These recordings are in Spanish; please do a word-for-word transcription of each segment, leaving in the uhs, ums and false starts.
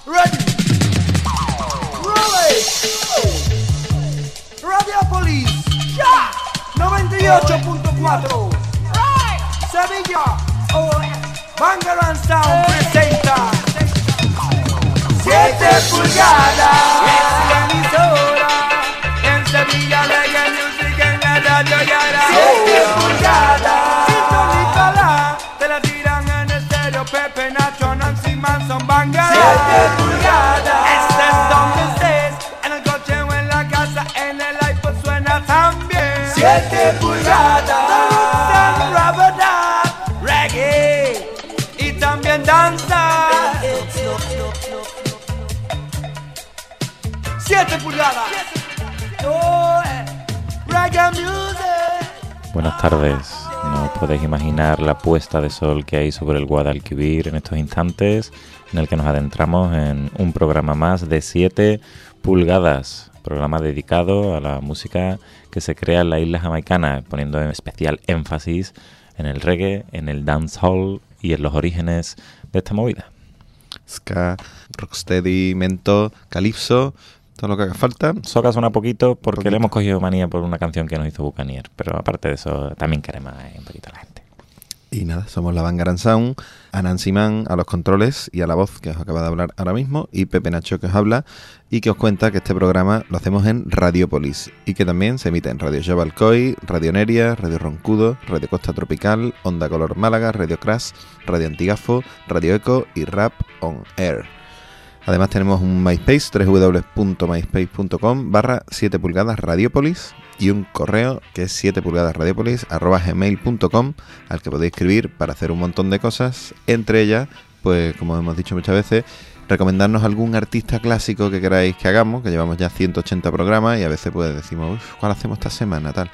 Ready. Roll it. Radiopolis. Ya. noventa y ocho punto cuatro. Sevilla. Banger and Sound presenta siete pulgadas. Es la emisora. En Sevilla Reggae Music en la radio Yara. siete pulgadas. Sintonízala. Te la tiran en estéreo. Pepe, Nacho, Nancy Manson, Banger. siete pulgadas. Este es donde estés. En el coche o en la casa. En el iPod suena también. siete pulgadas. Reggae. Y también danza. siete pulgadas. Oh, reggae music. Buenas tardes. No os podéis imaginar la puesta de sol que hay sobre el Guadalquivir en estos instantes, en el que nos adentramos en un programa más de siete pulgadas, programa dedicado a la música que se crea en la isla jamaicana, poniendo en especial énfasis en el reggae, en el dancehall y en los orígenes de esta movida. Ska, rocksteady, mento, calipso, todo lo que haga falta. Soca suena poquito porque poquito. le hemos cogido manía por una canción que nos hizo Bucanier, pero aparte de eso también queremos eh, un poquito a la gente. Y nada, somos la Banger and Sound, a Nancy Man a los controles y a la voz que os acaba de hablar ahora mismo, y Pepe Nacho que os habla y que os cuenta que este programa lo hacemos en Radiopolis y que también se emite en Radio Jabalcoy, Radio Neria, Radio Roncudo, Radio Costa Tropical, Onda Color Málaga, Radio Crash, Radio Antigafo, Radio Eco y Rap on Air. Además tenemos un MySpace, doble u doble u doble u punto myspace punto com barra siete pulgadas radiopolis y un correo que es siete pulgadas radiopolis arroba gmail punto com al que podéis escribir para hacer un montón de cosas, entre ellas, pues como hemos dicho muchas veces, recomendarnos algún artista clásico que queráis que hagamos, que llevamos ya ciento ochenta programas y a veces pues decimos, uff, ¿cuál hacemos esta semana? Tal.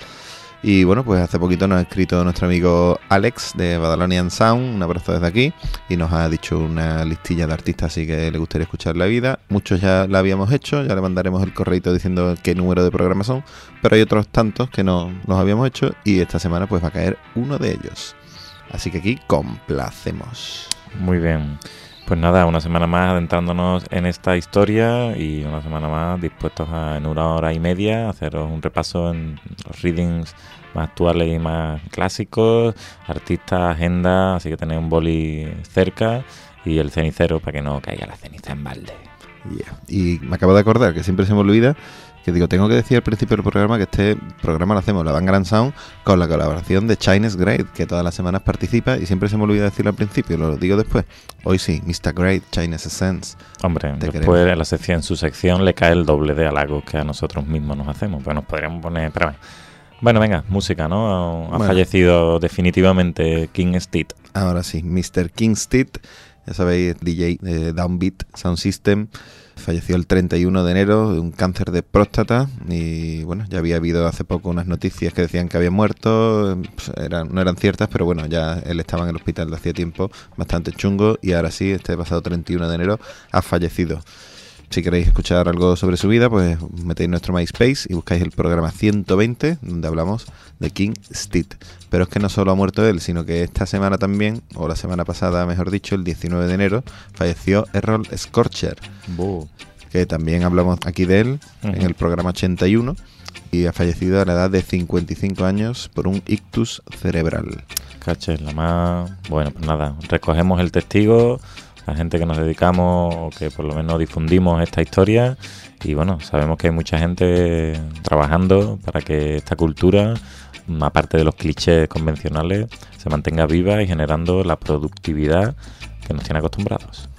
Y bueno, pues hace poquito nos ha escrito nuestro amigo Alex de Badalonian Sound, un abrazo desde aquí, y nos ha dicho una listilla de artistas así que le gustaría escuchar la vida. Muchos ya la habíamos hecho, ya le mandaremos el correito diciendo qué número de programas son, pero hay otros tantos que no los habíamos hecho y esta semana pues va a caer uno de ellos. Así que aquí complacemos. Muy bien. Pues nada, una semana más adentrándonos en esta historia y una semana más dispuestos a, en una hora y media, haceros un repaso en los readings más actuales y más clásicos, artistas, agenda, así que tenéis un boli cerca y el cenicero para que no caiga la ceniza en balde. Yeah. Y me acabo de acordar que siempre se me olvida que digo, tengo que decir al principio del programa que este programa lo hacemos la Banger and Sound con la colaboración de Chines Great, que todas las semanas participa y siempre se me olvida decirlo al principio, lo digo después. Hoy sí, mister Great, Chines Essence. Hombre, Te después queremos. en la sección, en su sección le cae el doble de halagos que a nosotros mismos nos hacemos, pero nos podríamos poner... Pero bueno. Bueno, venga, música, ¿no? Ha Bueno. fallecido definitivamente King Steed. Ahora sí, mister King Steed, ya sabéis, D J de Downbeat Sound System, falleció el treinta y uno de enero de un cáncer de próstata y bueno, ya había habido hace poco unas noticias que decían que había muerto, pues, eran, no eran ciertas, pero bueno, ya él estaba en el hospital de hacía tiempo, bastante chungo, y ahora sí, este pasado treinta y uno de enero ha fallecido. Si queréis escuchar algo sobre su vida, pues metéis nuestro MySpace y buscáis el programa ciento veinte, donde hablamos de King Steed. Pero es que no solo ha muerto él, sino que esta semana también, o la semana pasada, mejor dicho, el diecinueve de enero, falleció Errol Scorcher, Buh. que también hablamos aquí de él Uh-huh. en el programa ochenta y uno, y ha fallecido a la edad de cincuenta y cinco años por un ictus cerebral. Caches, la más... Bueno, pues nada, recogemos el testigo, la gente que nos dedicamos o que por lo menos difundimos esta historia, y bueno, sabemos que hay mucha gente trabajando para que esta cultura, aparte de los clichés convencionales, se mantenga viva y generando la productividad que nos tiene acostumbrados.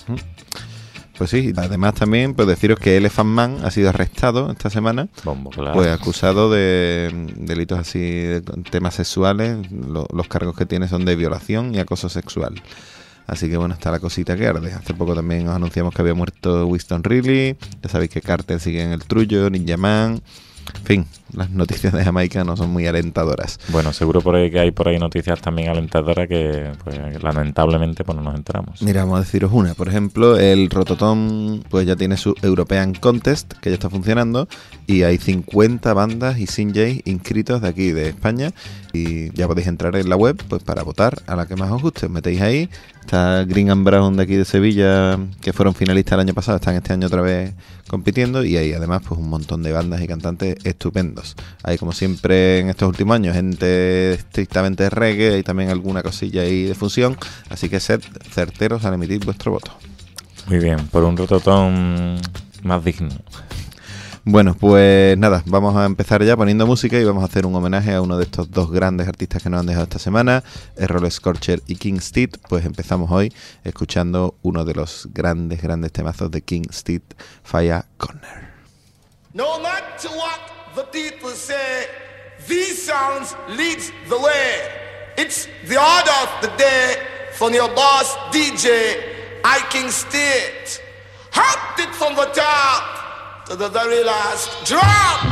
Pues sí, además también pues deciros que Elephant Man ha sido arrestado esta semana, Bombo, claro. pues acusado de delitos así, de temas sexuales. Lo, los cargos que tiene son de violación y acoso sexual. Así que bueno, está la cosita que arde. Hace poco también os anunciamos que había muerto Winston Reilly. Ya sabéis que Carter sigue en el trullo, Ninja Man. En fin, las noticias de Jamaica no son muy alentadoras. Bueno, seguro por ahí que hay por ahí noticias también alentadoras que, pues, lamentablemente, pues no nos enteramos. Mira, vamos a deciros una. Por ejemplo, el Rototom pues ya tiene su European Contest, que ya está funcionando, y hay cincuenta bandas y sinjs inscritos de aquí, de España, y ya podéis entrar en la web pues para votar a la que más os guste. Os metéis ahí. Está Green and Brown de aquí de Sevilla, que fueron finalistas el año pasado, están este año otra vez compitiendo, y hay además pues un montón de bandas y cantantes estupendos. Hay, como siempre en estos últimos años, gente estrictamente de reggae y también alguna cosilla ahí de fusión, así que sed certeros al emitir vuestro voto. Muy bien, por un Rototom más digno. Bueno, pues nada, vamos a empezar ya poniendo música y vamos a hacer un homenaje a uno de estos dos grandes artistas que nos han dejado esta semana, Errol Scorcher y King Steed. Pues empezamos hoy escuchando uno de los grandes, grandes temazos de King Steed, Fire Corner. No matter what the people say, these sounds leads the way. It's the order of the day from your boss D J, I King Steed. Hopped it from the top to the very last drop.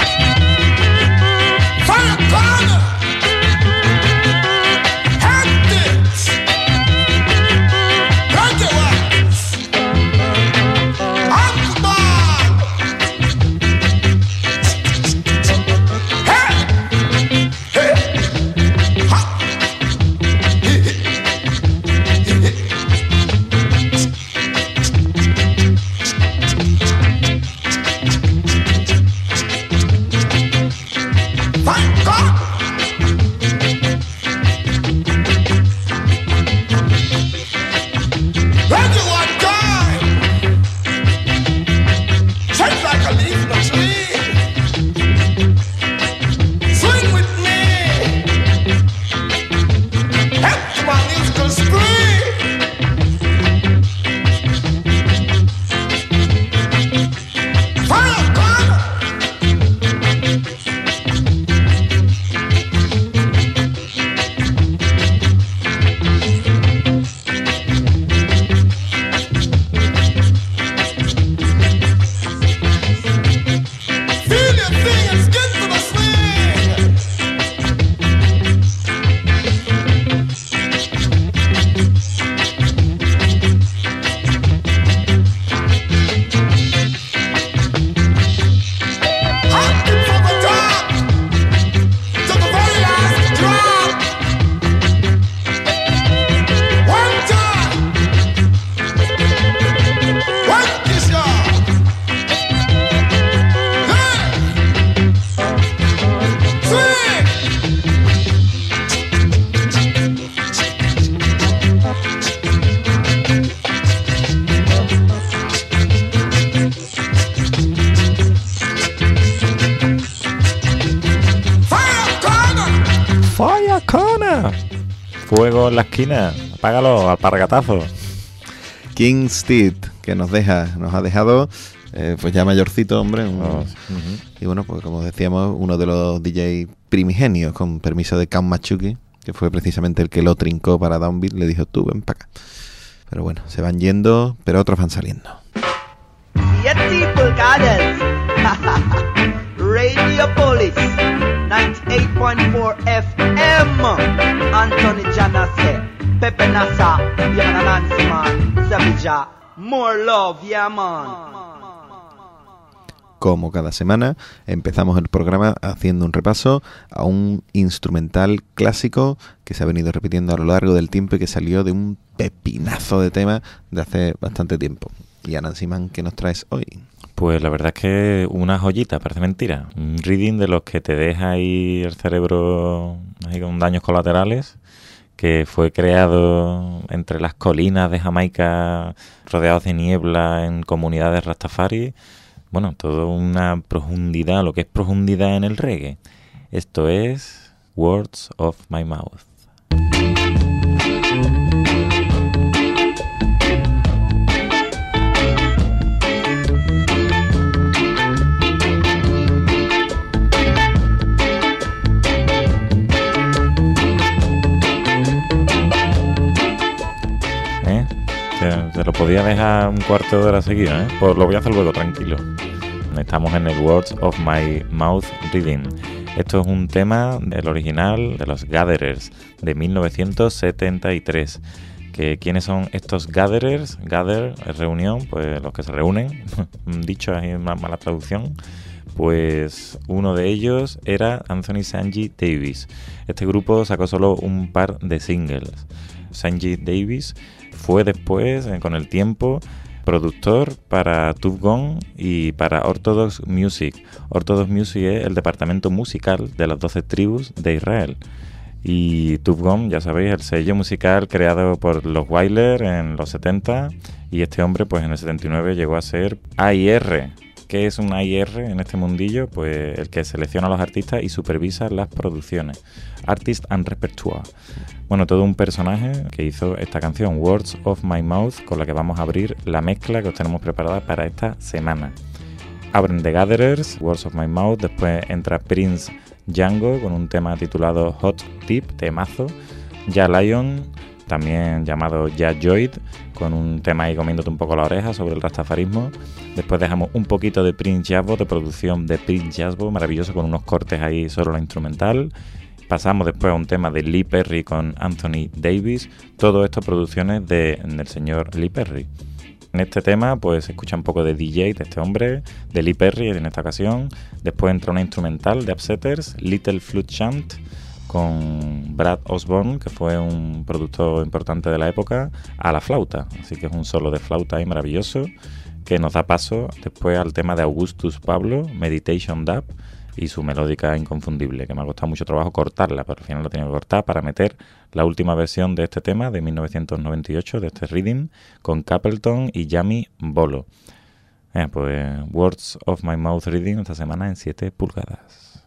Fire corner. Hand it. Got your wax. Up the ball. Hey. Hey. Hop. Fuego en la esquina, apágalo, alpargatazo. King Steed, que nos deja, nos ha dejado eh, pues ya mayorcito, hombre. Un, oh, uh-huh. Y bueno, pues como decíamos, uno de los D J primigenios, con permiso de Count Machuki, que fue precisamente el que lo trincó para Downbeat, le dijo, tú ven para acá. Pero bueno, se van yendo, pero otros van saliendo. siete pulgadas. Radio Police ninety-eight point four F M. Anthony Janase, Pepe Nasa, Yana Nancy Man, Sevilla, more love, yeah man. Como cada semana, empezamos el programa haciendo un repaso a un instrumental clásico que se ha venido repitiendo a lo largo del tiempo y que salió de un pepinazo de tema de hace bastante tiempo. Y Nancy Man, ¿qué nos traes hoy? Pues la verdad es que una joyita, parece mentira. Un reading de los que te deja ahí el cerebro ahí con daños colaterales, que fue creado entre las colinas de Jamaica, rodeados de niebla, en comunidades rastafari. Bueno, toda una profundidad, lo que es profundidad en el reggae. Esto es Words of My Mouth. Te lo podía dejar un cuarto de hora seguida, ¿eh? Pues lo voy a hacer luego, tranquilo. Estamos en el Words of My Mouth Reading. Esto es un tema del original de los Gatherers de mil novecientos setenta y tres. Que, ¿Quiénes son estos Gatherers? Gather es reunión, pues los que se reúnen, dicho ahí en una mala traducción. Pues uno de ellos era Anthony Sanji Davis. Este grupo sacó solo un par de singles. Sanji Davis fue después, con el tiempo, productor para Tuff Gong y para Orthodox Music. Orthodox Music es el departamento musical de las doce tribus de Israel. Y Tuff Gong, ya sabéis, el sello musical creado por los Wyler en los setenta, y este hombre pues en el setenta y nueve llegó a ser A I R. ¿Qué es un A I R en este mundillo? Pues el que selecciona a los artistas y supervisa las producciones. Artist and Repertoire. Bueno, todo un personaje que hizo esta canción, Words of My Mouth, con la que vamos a abrir la mezcla que os tenemos preparada para esta semana. Abren The Gatherers, Words of My Mouth, después entra Prince Django con un tema titulado Hot Tip, temazo. Ya Lion, también llamado Ya Joyd, con un tema ahí comiéndote un poco la oreja sobre el rastafarismo. Después dejamos un poquito de Prince Jasbo, de producción de Prince Jasbo, maravilloso, con unos cortes ahí solo la instrumental. Pasamos después a un tema de Lee Perry con Anthony Davis. Todo esto producciones de, del señor Lee Perry. En este tema pues se escucha un poco de D J de este hombre, de Lee Perry en esta ocasión. Después entra una instrumental de Upsetters, Little Flute Chant, con Brad Osborne, que fue un productor importante de la época, a la flauta. Así que es un solo de flauta ahí maravilloso, que nos da paso después al tema de Augustus Pablo, Meditation Dub, y su melódica inconfundible, que me ha costado mucho trabajo cortarla, pero al final la he tenido que cortar para meter la última versión de este tema de mil novecientos noventa y ocho, de este reading, con Capleton y Yami Bolo. Eh, pues Words of My Mouth Reading esta semana en siete pulgadas.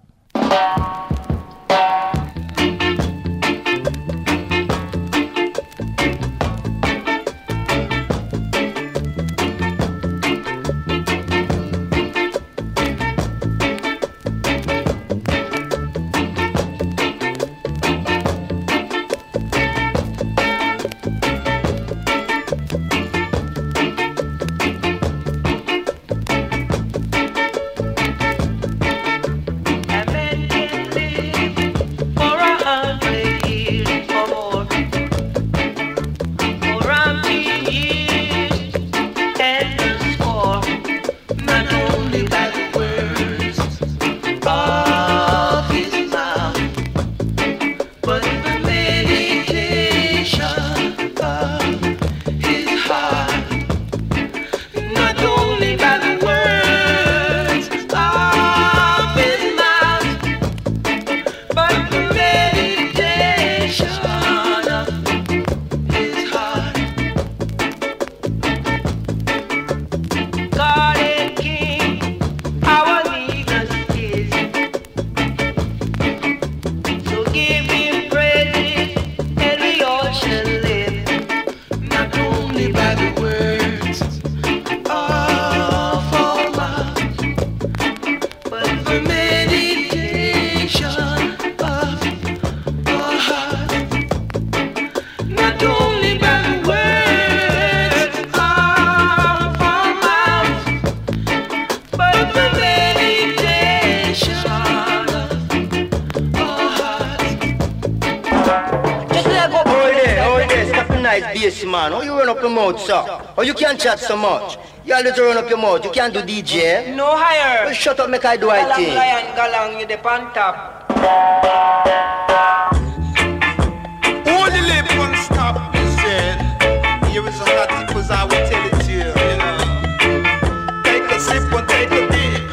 Man, oh, you run up your mouth, sir. Oh, you can't chat so much. You always run up your mouth. You can't do D J. No higher. Well, shut up, make I do I thing. Lion, galang, you the pan top. Hold the lip and stop, listen. Here is a hot tip as I will tell it to you, you know. Take a sip and take a dip.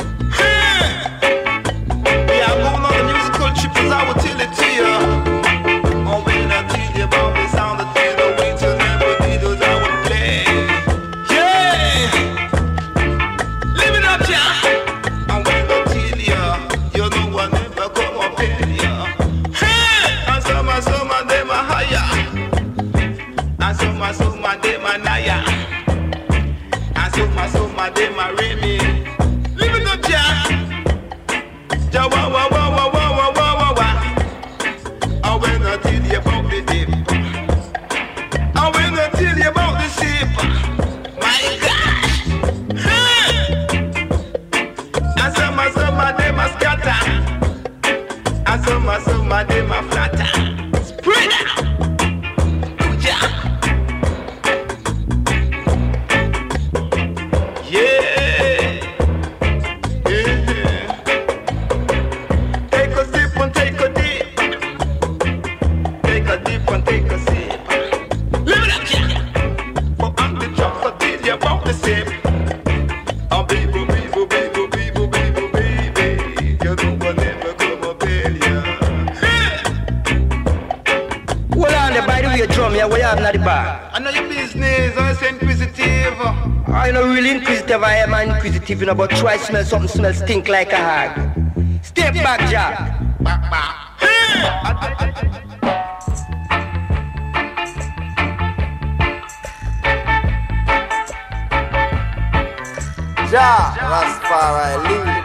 Hey! We are going on a musical trip as I will tell it to you. Oh, when I tell you about the sound of the way to never be those I would play. Yeah! Live it up, yeah! And when I tell you, you know I never come up in you. Hey! And some of some of them are higher. And some of some of them are naya. And some of some of them are Remy. Live it up, yeah! Ja wa wa wa wa wa wa wa wa wa. And when I tell you about the dip, and when I tell you about the sip, my gosh, hey! You know, but try smell something smell stink like a hag. Step back, Jack. Back, back. Jah, Rastafari lead.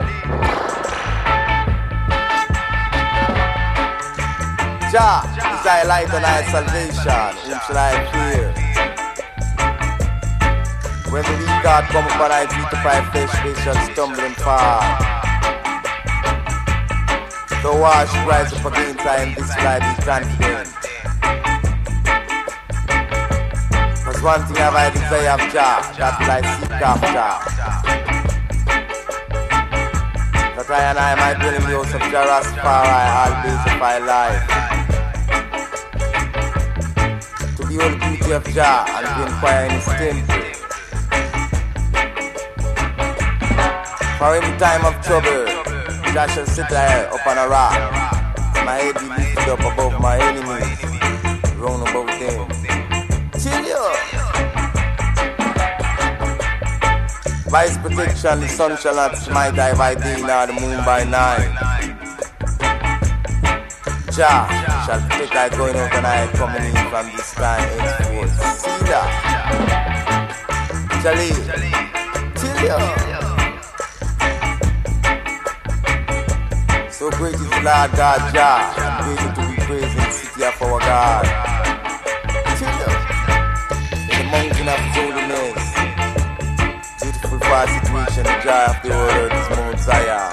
Jah, is thy light and thy salvation. Whom shall I fear? When the weak God come upon thy feet to fight flesh, they shall stumble and fall. So wash, rise up against thy in this life, be confident. Cause one thing have I desire of Jah, that will I seek after. That I and I might dwell in the house of Jah Rastafari all days of my life. To behold the beauty of Jah and to inquire in his temple. For in time of trouble, Jah shall sit there upon a rock. My head be lifted up above my enemies, round above them. Chill you. By his protection, the sun shall not smite thy by day, nor the moon by night. Jah shall protect thy going out and thy coming in from this time henceforth. See that? Jaleel, chill you. So great is the Lord God Jah, and greatly to be praised in the city of our God. Children, in the mountain of holiness, beautiful far situation, the joy of the world is Mount Zion.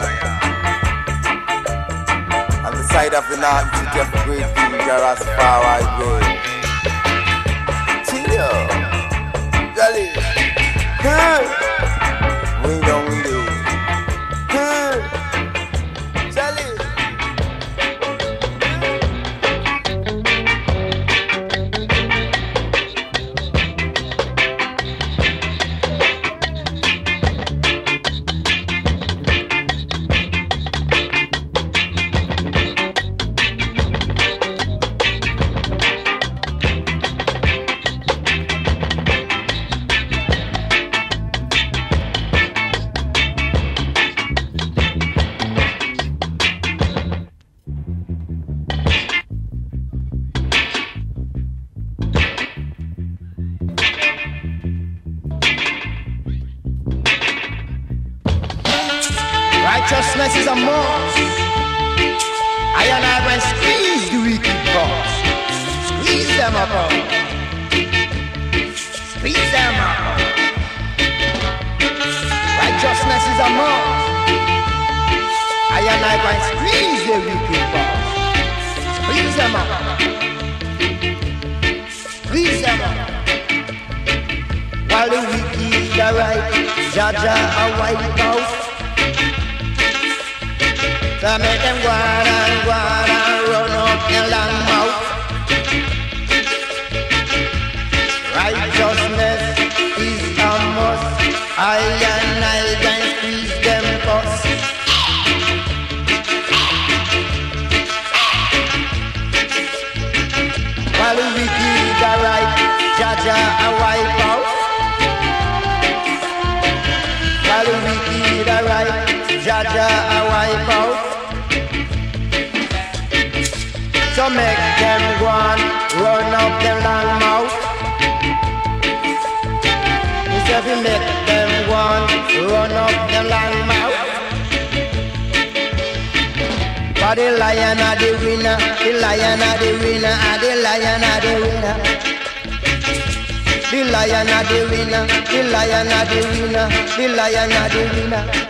On the side of the north, the city of the great King Jah Rastafari dwells. Children, Jolly, hey, we don't live. Hey. Righteousness is a must. I and I will squeeze the wicked boss. Squeeze them up. Squeeze them up. Righteousness is a must. I and I will squeeze the wicked boss. Squeeze them up. Squeeze them up. While the wicked are right, Jaja a wipe out. So make them go and go and run up the long mouth. Righteousness is a must. I and I can squeeze them first. While the wicked are right, Jaja a wipe out. While the wicked are right, Jaja a wipe out. So make them go and run up them long mouth. Instead we make them go and run up them long mouth. For the lion are the winner, the lion are the winner, and the lion are the winner. The lion are the winner, the lion are the winner, the lion are the winner.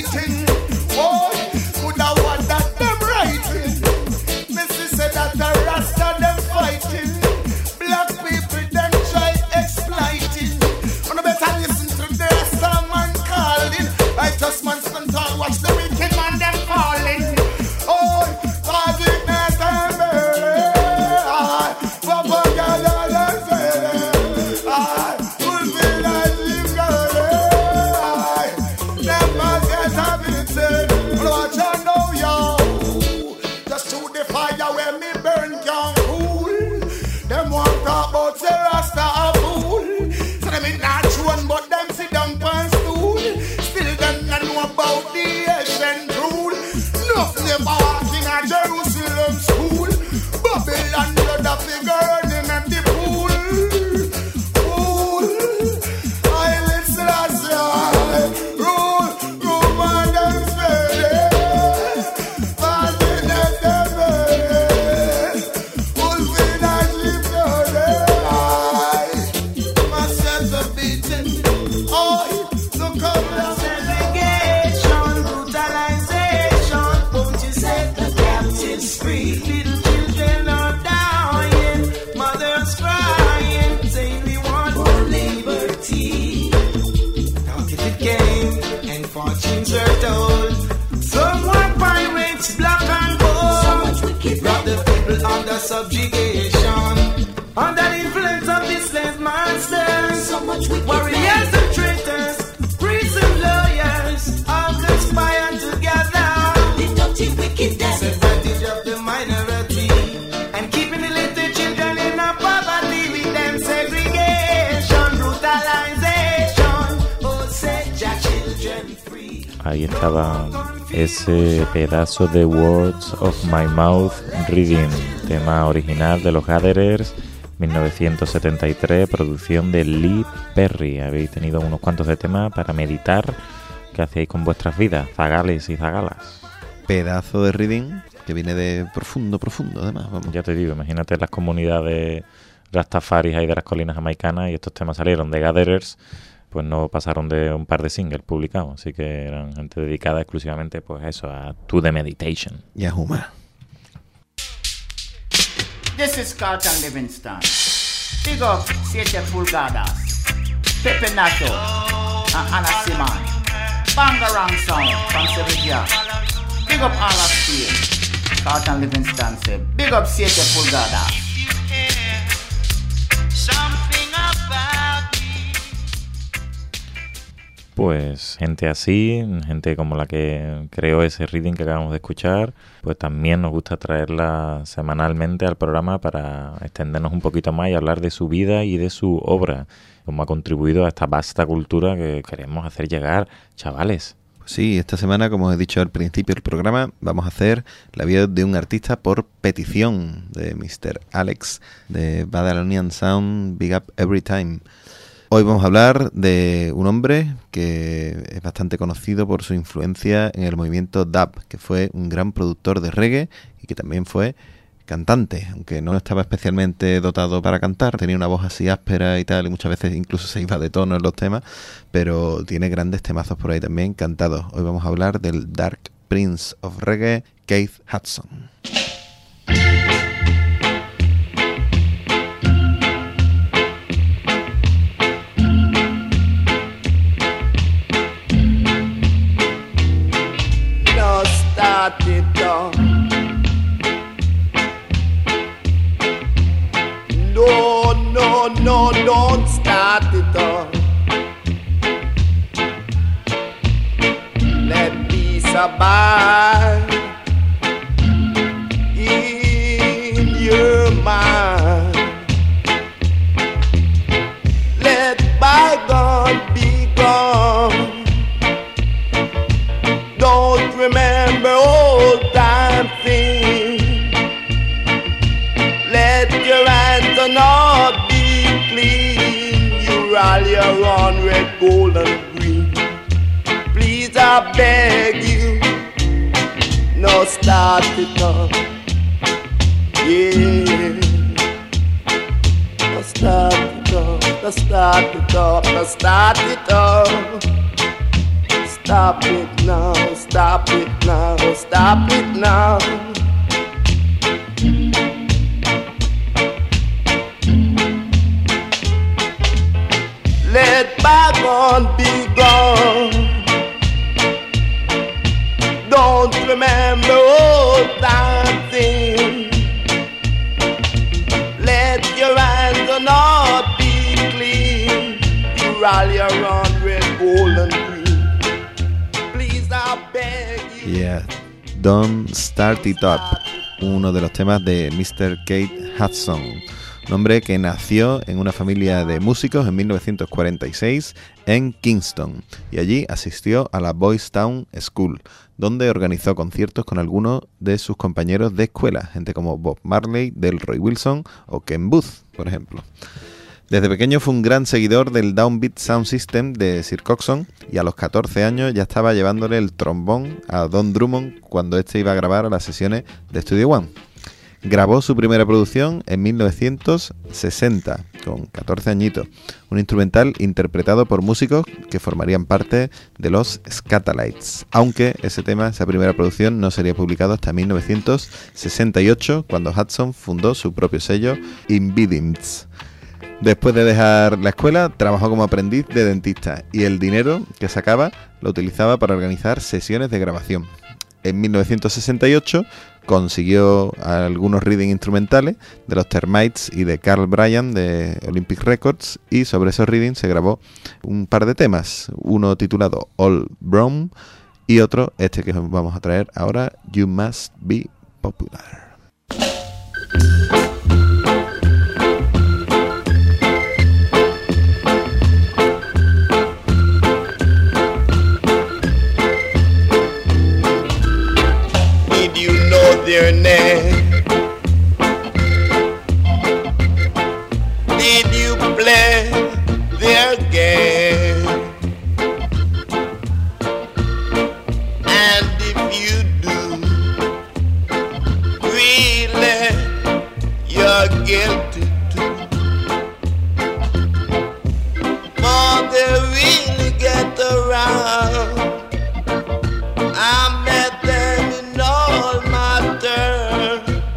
fighting. Boy, could I want that them writing? Missy said that the Rasta them fighting. Black people them try exploiting. On the better listen to the Rasta man calling. Righteous man stand tall, watch the wicked man them falling. Oh, God it not a man. Papa God I say, I fulfill as him God. Them must get a bit. Watch out now, yo. Just to the fire where me burn can cool. Them want talk about say Rasta a fool. So them in not throne, but them sit down on stool. Still them not know about the Asian rule. Nothing never walking a Jerusalem school. Babylon blood a figure in at the pool. Pool. I listen as I rule, rule my them spirit. Passing at the bed. Fulfill as you know them. Myself a beaten. Oh, look up the segregation, brutalization. Won't you set the captives free? Little children are dying, mothers crying, saying we want more liberty. Now if it came and fortunes were told, someone pirates black and gold, brought the people under subjugation, under the influence of the slave masters. So much warriors and traitors, priests and lawyers, all conspire together. The dirty wickedness, advantage of the minority, and keeping the little children in a poverty with them segregation, brutalization. Oh, set your children free. Ahí estaba ese pedazo de Words of My Mouth Reading, tema original de los Gatherers, mil novecientos setenta y tres, producción de Lee Perry. Habéis tenido unos cuantos de temas para meditar qué hacéis con vuestras vidas, zagales y zagalas. Pedazo de reading que viene de profundo, profundo además. Vamos. Ya te digo, imagínate las comunidades rastafaris ahí de las colinas jamaicanas y estos temas salieron de Gatherers, pues no pasaron de un par de singles publicados, así que eran gente dedicada exclusivamente pues a eso, a To The Meditation. Y a Huma. This is Carlton Livingston. Big up siete pulgadas, Pepe Nacho, and Anna Simon. Bangarang sound from Sevilla. Big up all of Spain. Carlton Livingston said, big up siete pulgadas. Pues gente así, gente como la que creó ese reading que acabamos de escuchar, pues también nos gusta traerla semanalmente al programa para extendernos un poquito más y hablar de su vida y de su obra, cómo ha contribuido a esta vasta cultura que queremos hacer llegar, chavales. Sí, esta semana, como he dicho al principio del programa, vamos a hacer la vida de un artista por petición de mister Alex de Babylonian Sound, Big Up Every Time. Hoy vamos a hablar de un hombre que es bastante conocido por su influencia en el movimiento dub, que fue un gran productor de reggae y que también fue cantante, aunque no estaba especialmente dotado para cantar, tenía una voz así áspera y tal, y muchas veces incluso se iba de tono en los temas, pero tiene grandes temazos por ahí también cantados. Hoy vamos a hablar del Dark Prince of Reggae, Keith Hudson. No, no, no, don't start it up. Let peace abide in your mind. Let bygone be gone. Don't remember old time things. Let your hands not be clean. You rally around red, gold and green. Please, I beg you, no start it up. Yeah, no start it up, no start it up, no start it up. stop it now, stop it now, stop it now. Let bygone be gone. Don't remember old time things. Let your hands not be clean. You rally around red, gold and green. Please, I beg you. Yeah, Don't Start It Up, uno de los temas de mister Keith Hudson, un hombre que nació en una familia de músicos en mil novecientos cuarenta y seis en Kingston y allí asistió a la Boys Town School, donde organizó conciertos con algunos de sus compañeros de escuela, gente como Bob Marley, Delroy Wilson o Ken Booth, por ejemplo. Desde pequeño fue un gran seguidor del Downbeat Sound System de Sir Coxsone y a los catorce años ya estaba llevándole el trombón a Don Drummond cuando este iba a grabar a las sesiones de Studio One. Grabó su primera producción en mil novecientos sesenta, con catorce añitos, un instrumental interpretado por músicos que formarían parte de los Skatalites, aunque ese tema, esa primera producción, no sería publicado hasta mil novecientos sesenta y ocho, cuando Hudson fundó su propio sello, Invidimts. Después de dejar la escuela, trabajó como aprendiz de dentista y el dinero que sacaba lo utilizaba para organizar sesiones de grabación. En mil novecientos sesenta y ocho consiguió algunos readings instrumentales de los Termites y de Carl Bryan de Olympic Records y sobre esos readings se grabó un par de temas, uno titulado All Brown y otro, este que vamos a traer ahora, You Must Be Popular. Their name. Did you play their game? And if you do, really, you're guilty too. For they really get around. I met them in all my turn.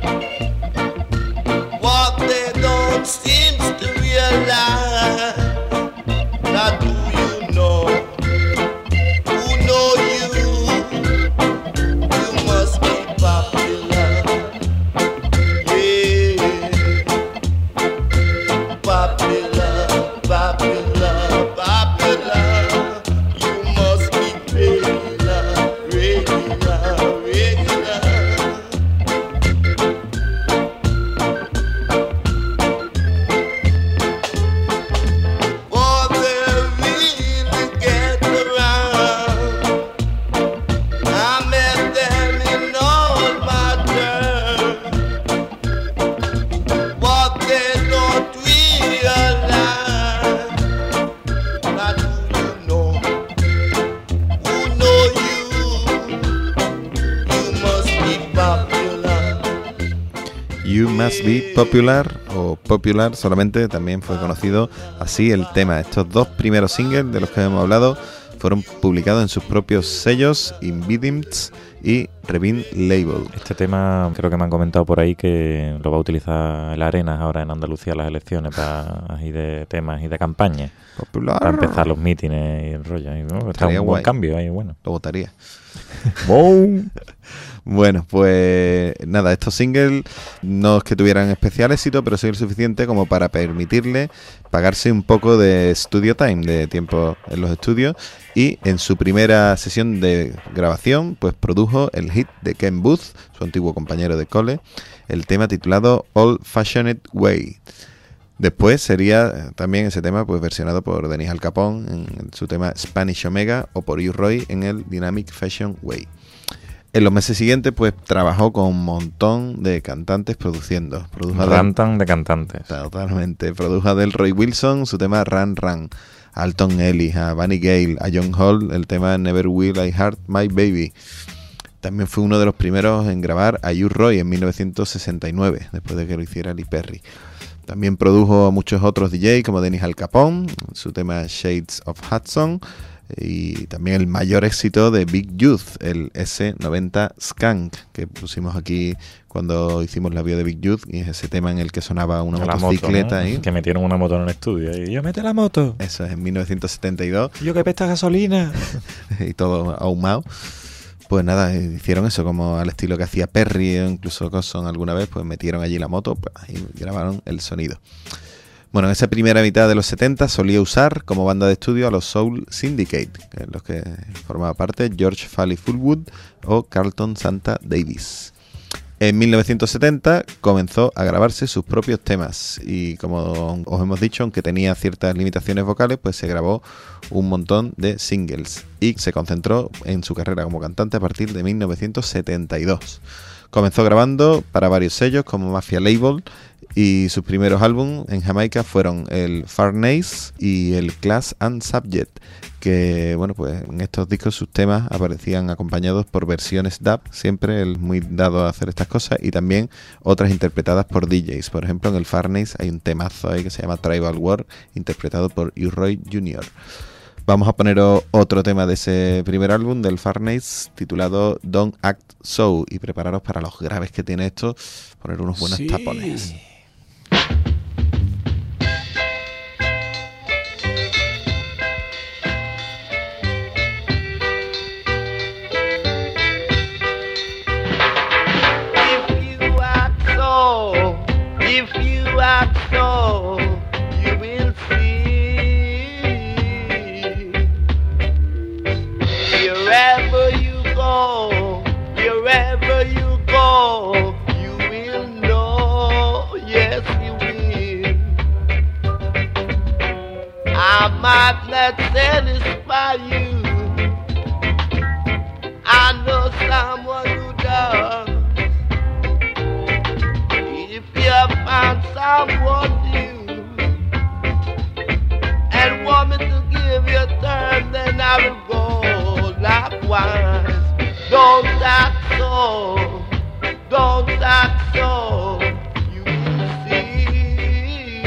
What they don't seem to realize. Now do you know? Who know you? You must be popular. Yeah. Popular, popular, popular. You must be regular, regular, regular. For they really get around. I met them in all my turn. What they don't realize. Now do you know? Who know you? You must be popular. You Must Be Popular o Popular solamente también fue conocido así el tema. Estos dos primeros singles de los que hemos hablado fueron publicados en sus propios sellos Invidimts y Revin Label. Este tema creo que me han comentado por ahí que lo va a utilizar el Arenas ahora en Andalucía las elecciones para y de temas y de campaña. Popular. Para empezar los mítines y el rollo. Y, ¿no? Está Estaría un guay. buen cambio ahí, bueno. Lo votaría. Bueno, pues nada, estos singles no es que tuvieran especial éxito, pero sí el suficiente como para permitirle pagarse un poco de studio time, de tiempo en los estudios, y en su primera sesión de grabación pues produjo el hit de Ken Booth, su antiguo compañero de cole, el tema titulado Old Fashioned Way. Después sería también ese tema pues versionado por Dennis Al Capone en su tema Spanish Omega o por U. Roy en el Dynamic Fashion Way. En los meses siguientes pues trabajó con un montón de cantantes produciendo. Produjo a Rantan de cantantes. Totalmente. Produjo a Delroy Wilson su tema Run Run, a Alton Ellis, a Bunny Gale, a John Hall el tema Never Will I Hurt My Baby. También fue uno de los primeros en grabar a U. Roy en mil novecientos sesenta y nueve, después de que lo hiciera Lee Perry. También produjo a muchos otros D J como Dennis Al Capone, su tema Shades of Hudson, y también el mayor éxito de Big Youth, el ese noventa Skunk, que pusimos aquí cuando hicimos la bio de Big Youth, y es ese tema en el que sonaba una la motocicleta. moto, ¿no? ahí. Que metieron una moto en el estudio y yo mete la moto. Eso es en mil novecientos setenta y dos. Yo que pesta gasolina. Y todo ahumado. Pues nada, hicieron eso como al estilo que hacía Perry o incluso Cosson alguna vez, pues metieron allí la moto, pues ahí grabaron el sonido. Bueno, en esa primera mitad de los setenta solía usar como banda de estudio a los Soul Syndicate, en los que formaba parte George Fally Fullwood o Carlton Santa Davis. En mil novecientos setenta comenzó a grabarse sus propios temas y, como os hemos dicho, aunque tenía ciertas limitaciones vocales, pues se grabó un montón de singles y se concentró en su carrera como cantante a partir de mil novecientos setenta y dos. Comenzó grabando para varios sellos como Mafia Label y sus primeros álbumes en Jamaica fueron el Farnace y el Class and Subject, que bueno, pues en estos discos sus temas aparecían acompañados por versiones dub, siempre él muy dado a hacer estas cosas, y también otras interpretadas por D Js. Por ejemplo, en el Farnace hay un temazo ahí que se llama Tribal War, interpretado por U-Roy junior Vamos a poner otro tema de ese primer álbum del Farnace titulado Don't Act So, y prepararos para los graves que tiene esto, poner unos buenos Sí. tapones. If you act so, if you act so, you will see. Wherever you go, wherever you go, you will know, yes you will. I might not satisfy you, I know someone who does. If you find someone new and want me to give you a turn, then I will go likewise. Don't act so, don't act so, you will see.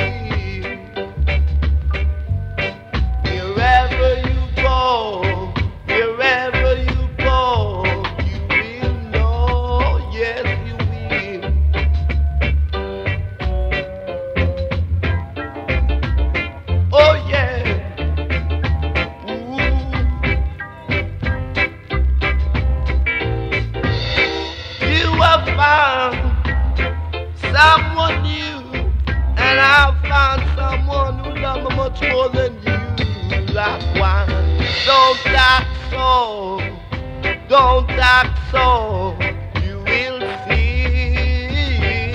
Wherever you go, wherever you go, you will know, yes you will. Oh yeah. Ooh. You have found someone new, and I found someone who loves me much more than you. Likewise, don't act so, don't act so, you will see.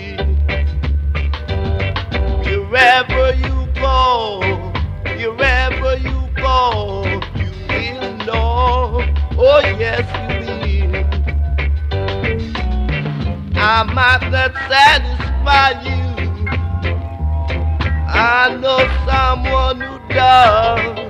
Wherever you go, wherever you go, you will know, oh yes you will. I might not satisfy you, I know someone who does.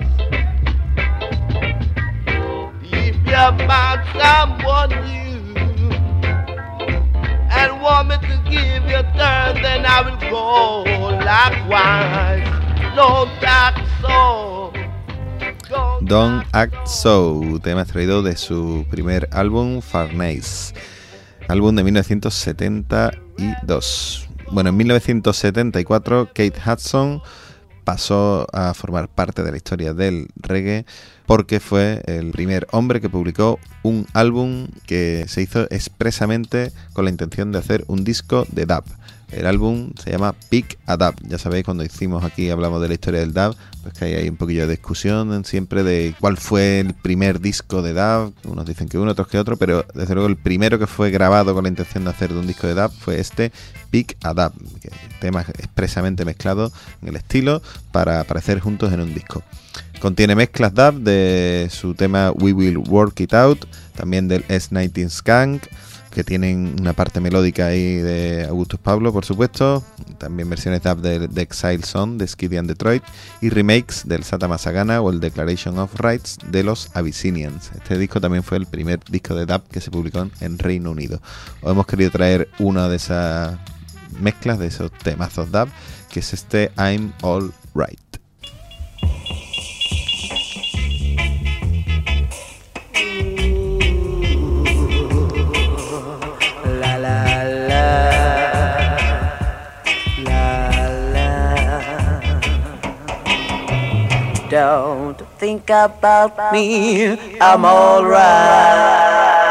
If you find someone new and want me to give you a turn, then I will go likewise. Don't act so. Don't Act So, tema extraído de su primer álbum Farnace, álbum de mil novecientos setenta y dos. Bueno, en mil novecientos setenta y cuatro Kate Hudson pasó a formar parte de la historia del reggae porque fue el primer hombre que publicó un álbum que se hizo expresamente con la intención de hacer un disco de dub. El álbum se llama Pick a Dub. Ya sabéis, cuando hicimos aquí, hablamos de la historia del dub, pues que hay, hay un poquillo de discusión siempre de cuál fue el primer disco de dub. Unos dicen que uno, otros que otro, pero desde luego el primero que fue grabado con la intención de hacer de un disco de dub fue este Pick a Dub, que tema expresamente mezclado en el estilo para aparecer juntos en un disco. Contiene mezclas dub de su tema We Will Work It Out, también del ese diecinueve Skunk, que tienen una parte melódica ahí de Augustus Pablo, por supuesto, también versiones dub de The Exile Song de Skiddy and Detroit y remakes del Sata Masagana o el Declaration of Rights de los Abyssinians. Este disco también fue el primer disco de dub que se publicó en Reino Unido. Os hemos querido traer una de esas mezclas, de esos temazos dub, que es este I'm All Right. think about me, I'm alright.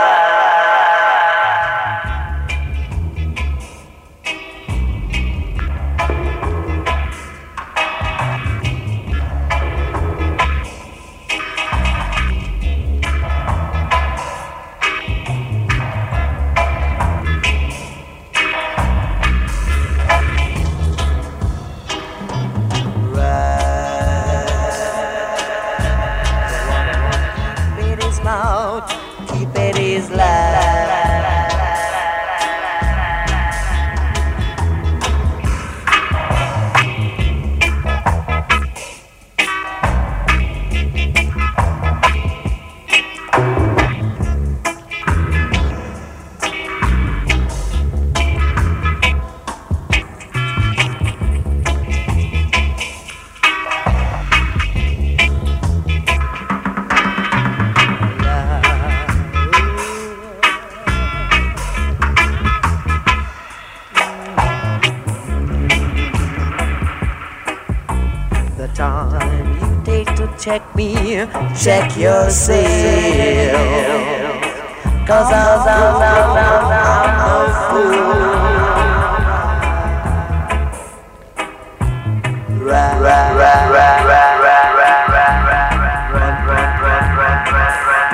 Check me, check yourself, cause I'm, I'm, I'm, I'm, I'm no fool. Right, right, right, right, right, right, right, right, right, right, right, right, right.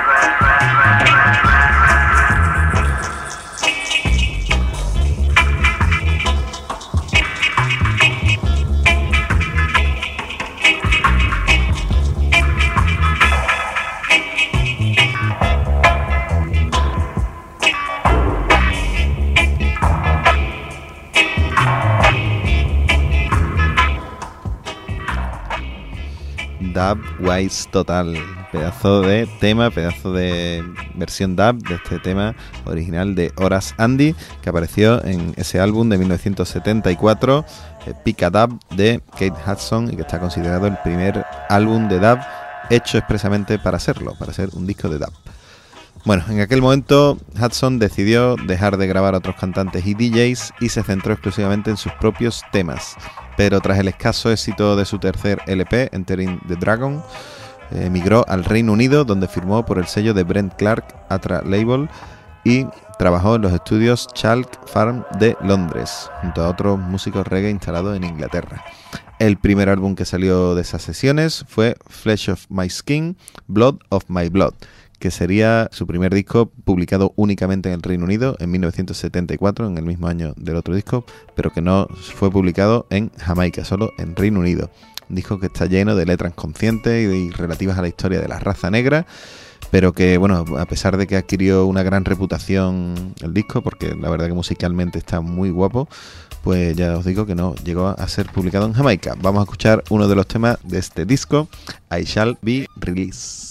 Dub Wise total, pedazo de tema, pedazo de versión dub de este tema original de Horace Andy, que apareció en ese álbum de mil novecientos setenta y cuatro, eh, Pick a Dub, de Kate Hudson, y que está considerado el primer álbum de dub hecho expresamente para serlo, para ser un disco de dub. Bueno, en aquel momento Hudson decidió dejar de grabar a otros cantantes y D Js y se centró exclusivamente en sus propios temas. Pero tras el escaso éxito de su tercer L P, Entering the Dragon, eh, emigró al Reino Unido, donde firmó por el sello de Brent Clark, Atra Label, y trabajó en los estudios Chalk Farm de Londres, junto a otros músicos reggae instalados en Inglaterra. El primer álbum que salió de esas sesiones fue Flesh of My Skin, Blood of My Blood, que sería su primer disco publicado únicamente en el Reino Unido en mil novecientos setenta y cuatro, en el mismo año del otro disco, pero que no fue publicado en Jamaica, solo en Reino Unido. Un disco que está lleno de letras conscientes y relativas a la historia de la raza negra, pero que, bueno, a pesar de que adquirió una gran reputación el disco, porque la verdad que musicalmente está muy guapo, pues ya os digo que no llegó a ser publicado en Jamaica. Vamos a escuchar uno de los temas de este disco, I Shall Be Released.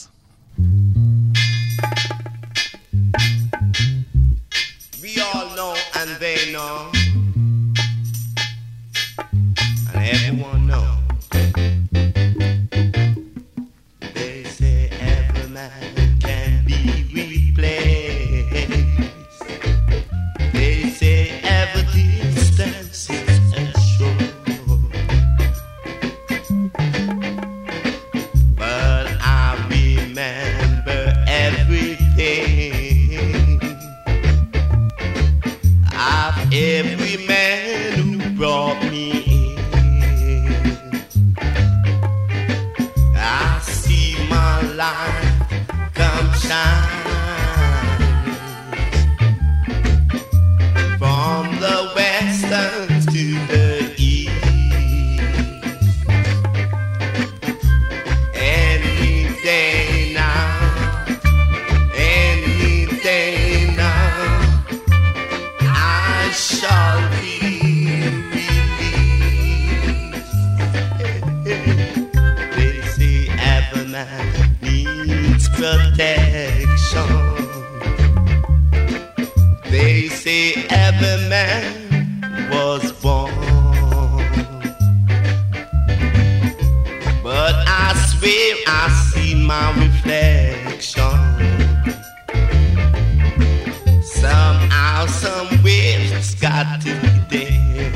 We all know and they know, and everyone knows. They say every man can be replaced. They say every distance is a shore. But I remember everything of every man who brought me in. I see my life come shine from the western to the east. Any day now, any day now, I shall be released. They say every man needs protection. They say every man was born, but I swear I see my reflection. Somehow, somewhere, it's got to be there.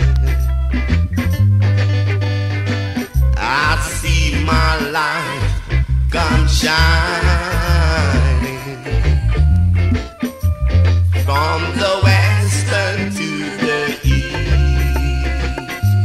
I see my life gone from the western to the east.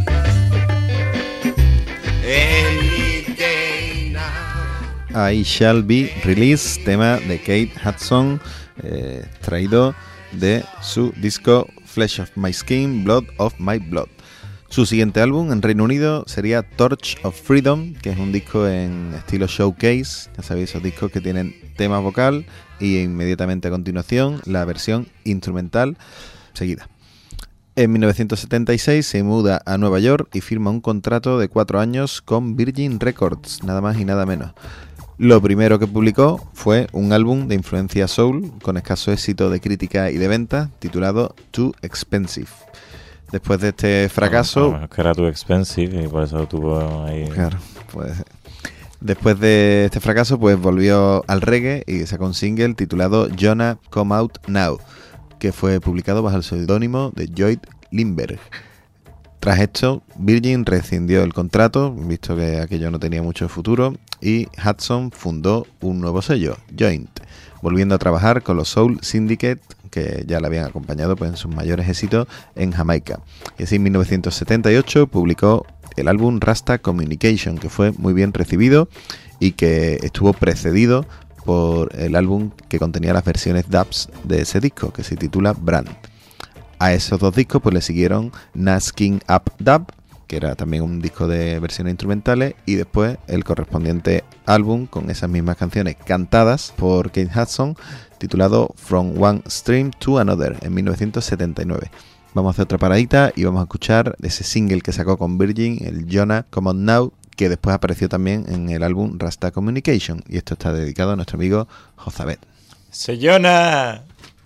Any day now. I Shall Be Released, tema de Kate Hudson, eh, traído de su disco Flesh of My Skin, Blood of My Blood. Su siguiente álbum en Reino Unido sería Torch of Freedom, que es un disco en estilo showcase, ya sabéis, esos discos que tienen tema vocal y inmediatamente a continuación la versión instrumental seguida. En mil novecientos setenta y seis se muda a Nueva York y firma un contrato de cuatro años con Virgin Records, nada más y nada menos. Lo primero que publicó fue un álbum de influencia soul con escaso éxito de crítica y de venta, titulado Too Expensive. Después de este fracaso... Bueno, es que era Too Expensive y por eso tuvo ahí... Claro, puede ser. Después de este fracaso, pues volvió al reggae y sacó un single titulado Jonah Come Out Now, que fue publicado bajo el seudónimo de Lloyd Lindbergh. Tras esto, Virgin rescindió el contrato, visto que aquello no tenía mucho futuro, y Hudson fundó un nuevo sello, Joint, volviendo a trabajar con los Soul Syndicate, que ya le habían acompañado pues, en sus mayores éxitos en Jamaica. Y así en mil novecientos setenta y ocho publicó el álbum Rasta Communication, que fue muy bien recibido y que estuvo precedido por el álbum que contenía las versiones dubs de ese disco, que se titula Brand. A esos dos discos pues le siguieron Nasking Up Dub, que era también un disco de versiones instrumentales, y después el correspondiente álbum con esas mismas canciones cantadas por Kate Hudson, titulado From One Stream to Another, en mil novecientos setenta y nueve. Vamos a hacer otra paradita y vamos a escuchar ese single que sacó con Virgin, el Jonah Come On Now, que después apareció también en el álbum Rasta Communication, y esto está dedicado a nuestro amigo Jozabet. ¡Se Jonah!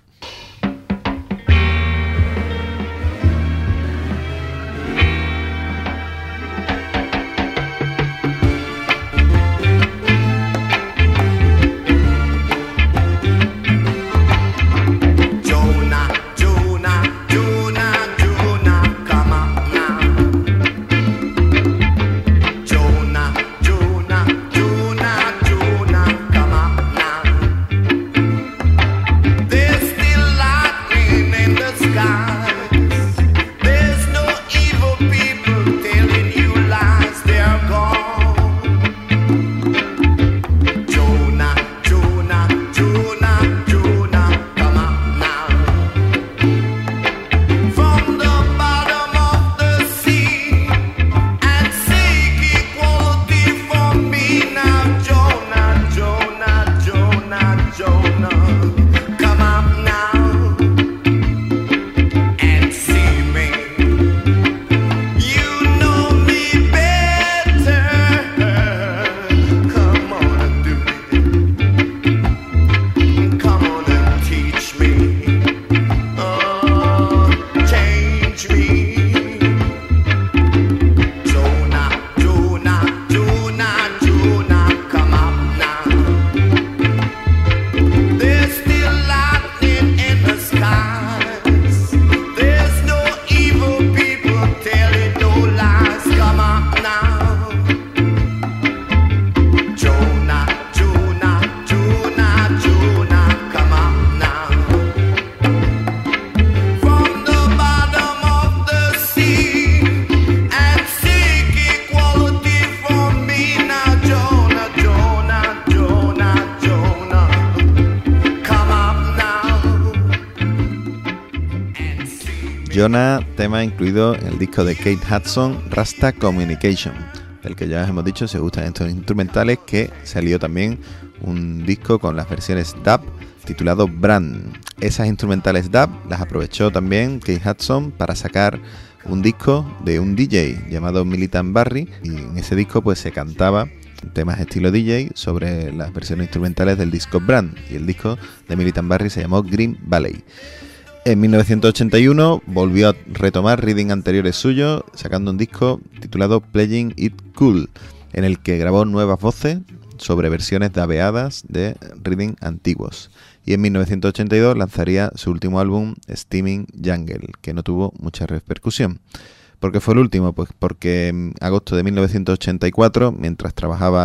Jonah, tema incluido en el disco de Kate Hudson, Rasta Communication, del que ya os hemos dicho se gustan estos instrumentales, que salió también un disco con las versiones dub titulado Brand. Esas instrumentales dub las aprovechó también Kate Hudson para sacar un disco de un D J llamado Militant Barry, y en ese disco pues se cantaba temas estilo D J sobre las versiones instrumentales del disco Brand, y el disco de Militant Barry se llamó Green Valley. En mil novecientos ochenta y uno volvió a retomar reading anteriores suyos, sacando un disco titulado Playing It Cool, en el que grabó nuevas voces sobre versiones dabeadas de reading antiguos. Y en mil novecientos ochenta y dos lanzaría su último álbum, Steaming Jungle, que no tuvo mucha repercusión. ¿Por qué fue el último? Pues porque en agosto de mil novecientos ochenta y cuatro, mientras trabajaba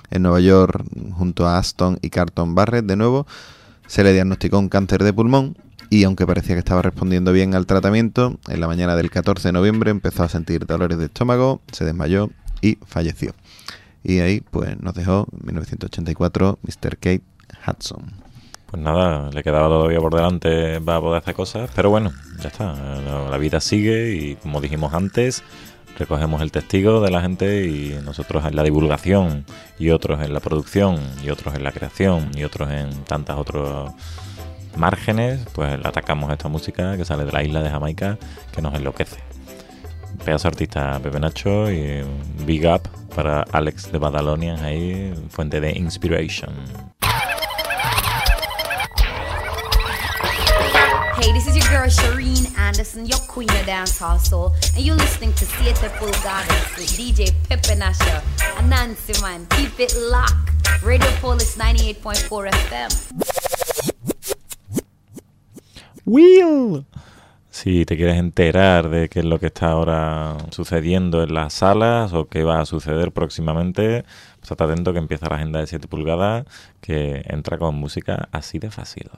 en Nueva York junto a Aston y Carlton Barrett de nuevo. Se le diagnosticó un cáncer de pulmón y aunque parecía que estaba respondiendo bien al tratamiento, en la mañana del catorce de noviembre empezó a sentir dolores de estómago, se desmayó y falleció. Y ahí pues nos dejó en mil novecientos ochenta y cuatro mister Kate Hudson. Pues nada, le quedaba todavía por delante para poder hacer cosas, pero bueno, ya está, la vida sigue y como dijimos antes, recogemos el testigo de la gente y nosotros en la divulgación y otros en la producción y otros en la creación y otros en tantas otros márgenes, pues atacamos esta música que sale de la isla de Jamaica que nos enloquece. Pedazo artista Pepe Nacho y big up para Alex de Badalonian, ahí fuente de inspiration. Hey, this is your girl Shireen Anderson, your queen of dancehall soul, and you're listening to Siete Pulgadas with D J Pepe Nacho and Nancy Man. Keep it locked. Radio Polis ninety-eight point four F M. Will. Si te quieres enterar de qué es lo que está ahora sucediendo en las salas o qué va a suceder próximamente, pues estate atento que empieza la agenda de siete pulgadas, que entra con música así de fácil.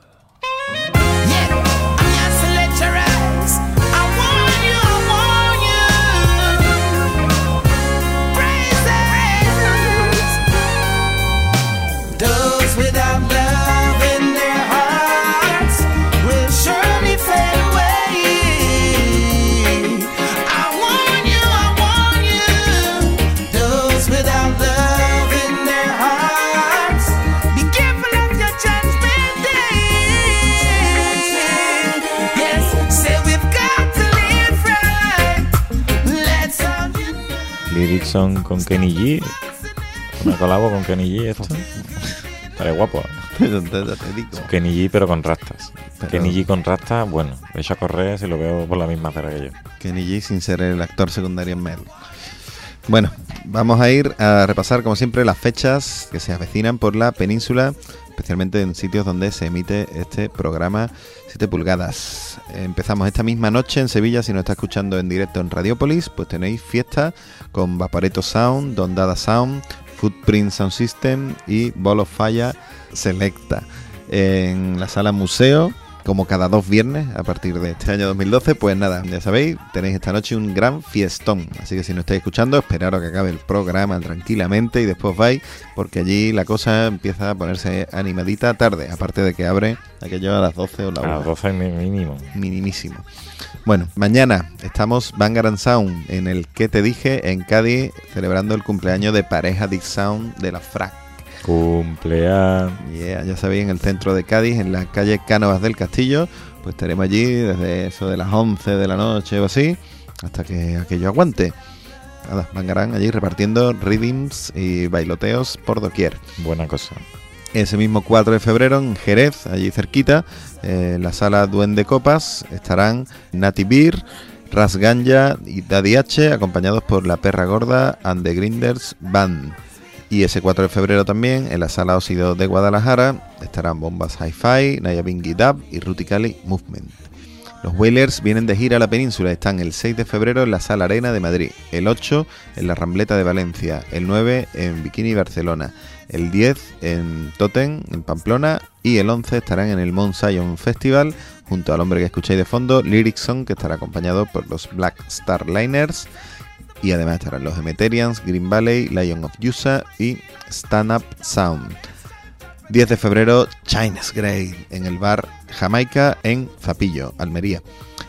Lyricsson con Kenny G, una colabo con Kenny G, esto estaría guapo. Kenny G pero con rastas. Pero... Kenny G con rastas, bueno, me echo a correr si lo veo por la misma acera que yo. Kenny G sin ser el actor secundario en Mel. Bueno, vamos a ir a repasar como siempre las fechas que se avecinan por la península, especialmente en sitios donde se emite este programa siete pulgadas. Empezamos esta misma noche en Sevilla. Si nos está escuchando en directo en Radiopolis, pues tenéis fiesta con Vaporetto Sound, Don Dada Sound, Footprint Sound System y Ball of Fire Selecta. En la sala museo, como cada dos viernes a partir de este año dos mil doce, pues nada, ya sabéis, tenéis esta noche un gran fiestón. Así que si no estáis escuchando, esperaros a que acabe el programa tranquilamente y después vais, porque allí la cosa empieza a ponerse animadita tarde, aparte de que abre aquello a las doce o la una. A las doce mínimo. Minimísimo. Bueno, mañana estamos Vanguard and Sound en el que te dije en Cádiz, celebrando el cumpleaños de Pareja Dick Sound de la Frac. Cumpleaños. Yeah, ya sabéis, en el centro de Cádiz, en la calle Cánovas del Castillo, pues estaremos allí desde eso de las once de la noche o así, hasta que aquello aguante. Nada, vangarán allí repartiendo rhythms y bailoteos por doquier. Buena cosa. Ese mismo cuatro de febrero en Jerez, allí cerquita, eh, en la sala Duende Copas, estarán Nati Beer, Ras Ganja y Daddy H, acompañados por La Perra Gorda and the Grinders Band. Y ese cuatro de febrero también, en la sala Óxido de Guadalajara, estarán Bombas Hi-Fi, Naya Bingy Dub y Ruticali Movement. Los Wailers vienen de gira a la península, están el seis de febrero en la Sala Arena de Madrid, el ocho en la Rambleta de Valencia, el nueve en Bikini Barcelona, el diez en Totem, en Pamplona, y el once estarán en el Mount Zion Festival, junto al hombre que escucháis de fondo, Lyricsson, que estará acompañado por los Black Star Liners. Y además estarán los Emeterians, Green Valley, Lion of Yusa y Stand Up Sound. diez de febrero, China's Grey en el bar Jamaica en Zapillo, Almería.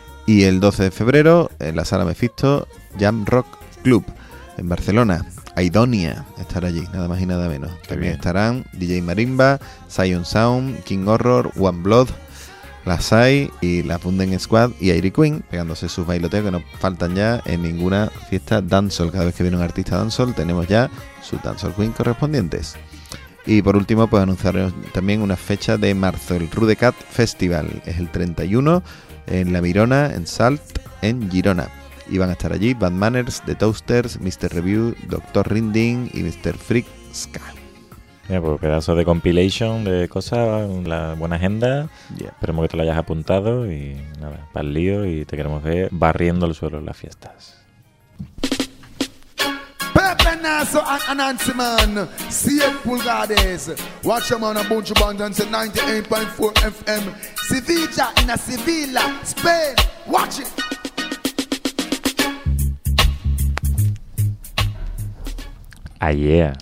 Y el doce de febrero, en la sala Mephisto, Jam Rock Club en Barcelona. Aidonia estará allí, nada más y nada menos. También estarán D J Marimba, Zion Sound, King Horror, One Blood, La Sai y la Funden Squad y Airy Queen, pegándose sus bailoteos que no faltan ya en ninguna fiesta dancehall. Cada vez que viene un artista dancehall tenemos ya sus dancehall queen correspondientes. Y por último, pues anunciaros también una fecha de marzo, el Rudecat Festival. Es el treinta y uno en La Mirona, en Salt, en Girona. Y van a estar allí Bad Manners, The Toasters, mister Review, doctor Rinding y mister Freak Ska. Mira, pues pedazo de compilation de cosas, la buena agenda. Yeah. Esperemos que te lo hayas apuntado y nada, para el lío y te queremos ver barriendo el suelo en las fiestas. Pepe Naso and Anansi man, see it Pulgades. Watch them on a bunch of bands and say ninety-eight point four F M. Sevilla in a Sevilla, Spain. Watch it. Ah, yeah.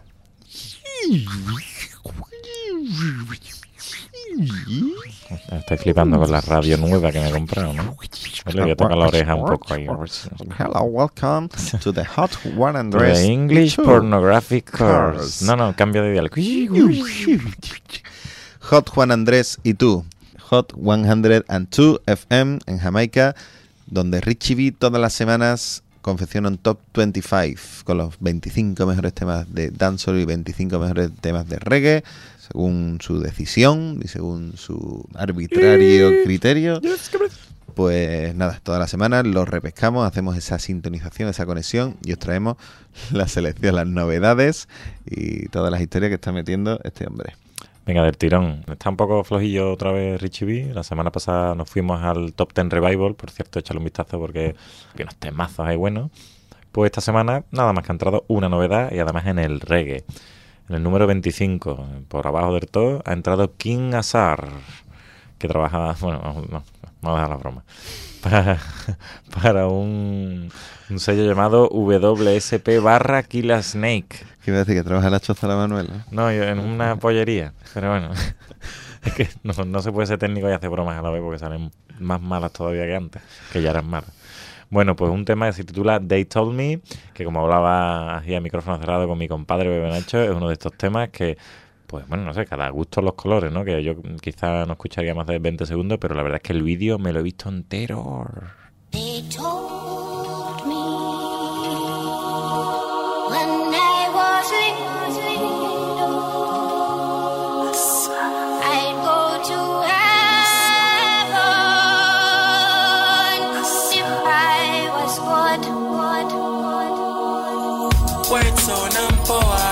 Estoy flipando con la radio nueva que me he comprado, ¿no? Le voy a tocar la oreja un poco ahí. Hello, welcome to the Hot Juan Andrés. The English Pornographic Course. No, no, cambio de dial. Hot Juan Andrés y tú. Hot ciento dos F M en Jamaica, donde Richie B todas las semanas confecciona un top veinticinco con los veinticinco mejores temas de dancehall y veinticinco mejores temas de reggae, según su decisión y según su arbitrario criterio. Pues nada, todas las semanas los repescamos, hacemos esa sintonización, esa conexión y os traemos la selección, las novedades y todas las historias que está metiendo este hombre. Venga, del tirón. Está un poco flojillo otra vez Richie B. La semana pasada nos fuimos al Top diez Revival. Por cierto, échale un vistazo porque hay unos temazos ahí buenos. Pues esta semana nada más que ha entrado una novedad y además en el reggae. En el número veinticinco, por abajo del todo, ha entrado King Azar, que trabaja... Bueno, no, no vamos a dejar la broma. Para, para un, un sello llamado W S P barra Killa Snake. ¿Qué iba a decir? ¿Que trabaja en la choza de la Manuela? No, yo en una pollería. Pero bueno, es que no, no se puede ser técnico y hacer bromas a la vez porque salen más malas todavía que antes, que ya eran malas. Bueno, pues un tema que se titula They Told Me, que como hablaba así a micrófono cerrado con mi compadre Bebe Nacho, es uno de estos temas que, pues bueno, no sé, cada gusto los colores, ¿no? Que yo quizá no escucharía más de veinte segundos, pero la verdad es que el vídeo me lo he visto entero. They told me when I was little I'd go to heaven if I was good, good, good. Words sound and power.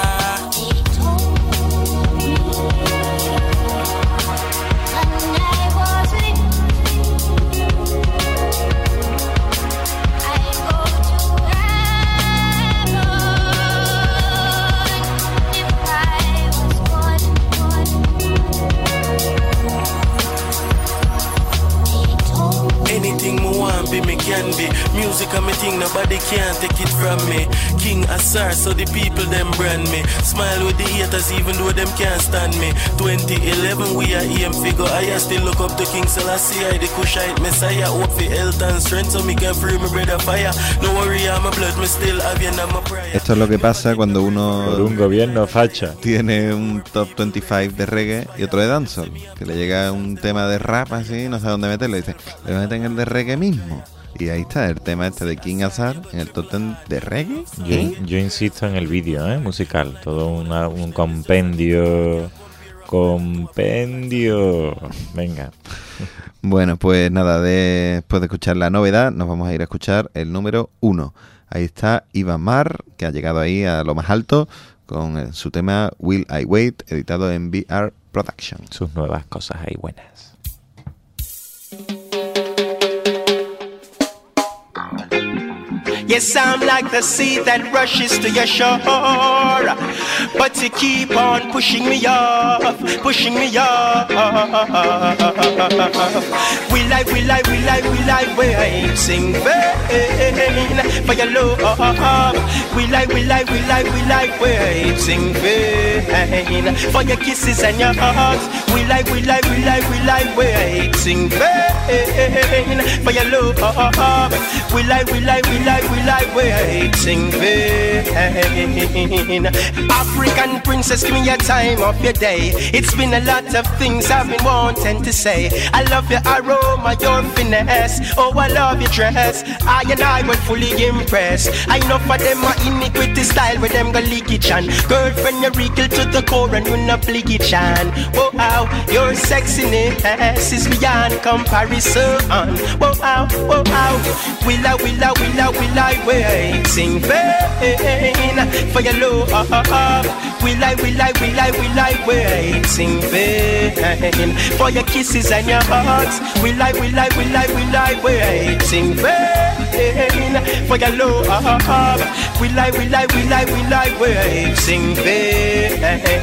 Anything me want be, me can be. Music and me thing, nobody can take it from me. King Azar, so the people them brand me. Smile with the haters even though them can't stand me. twenty eleven we are aim figure. I still look up to King Selassie, I the Kushite Messiah. Hope for health and strength so me can free me brother fire. No worry, I'm a blood, me still have you in my prayer. Esto es lo que pasa cuando uno... Por un gobierno facha. Tiene un top veinticinco de reggae y otro de dancehall. Que le llega un tema de rap así, no sabe dónde meterlo. Y dice, le meten el de reggae mismo. Y ahí está el tema este de King Azar en el top diez de reggae. Yo, yo insisto en el vídeo, ¿eh? Musical. Todo una, un compendio. Compendio. Venga. Bueno, pues nada, de, después de escuchar la novedad, nos vamos a ir a escuchar el número uno. Ahí está Iván Mar, que ha llegado ahí a lo más alto con el, su tema Will I Wait, editado en V R Production. Sus nuevas cosas ahí buenas. Yes, I'm like the sea that rushes to your shore, but you keep on pushing me off, pushing me off. Will I, will I, will I, will I wait, sing vain for your love? Will I, will I, will I, will I wait, sing vain for your kisses and your hugs? Will I, will I, will I, will I wait, sing vain for your love? Will I, will I, will I, will I Will I wait in vain? African princess, give me your time of your day. It's been a lot of things I've been wanting to say. I love your aroma, your finesse. Oh, I love your dress. I and I were fully impressed. I know for them my iniquity style with them go leaky chan. Girlfriend, you wrinkle to the core and you no blicky chan. Oh, how your sexiness is beyond comparison. Oh, how, oh, how. Will I, will I, will I, will I wait in vain for your love? Will I, will I, will I, will I wait in vain for your kisses and your hearts. We like, we like, we like, we like, waiting vain for your love. We like, we like, we like, we like, waiting vain.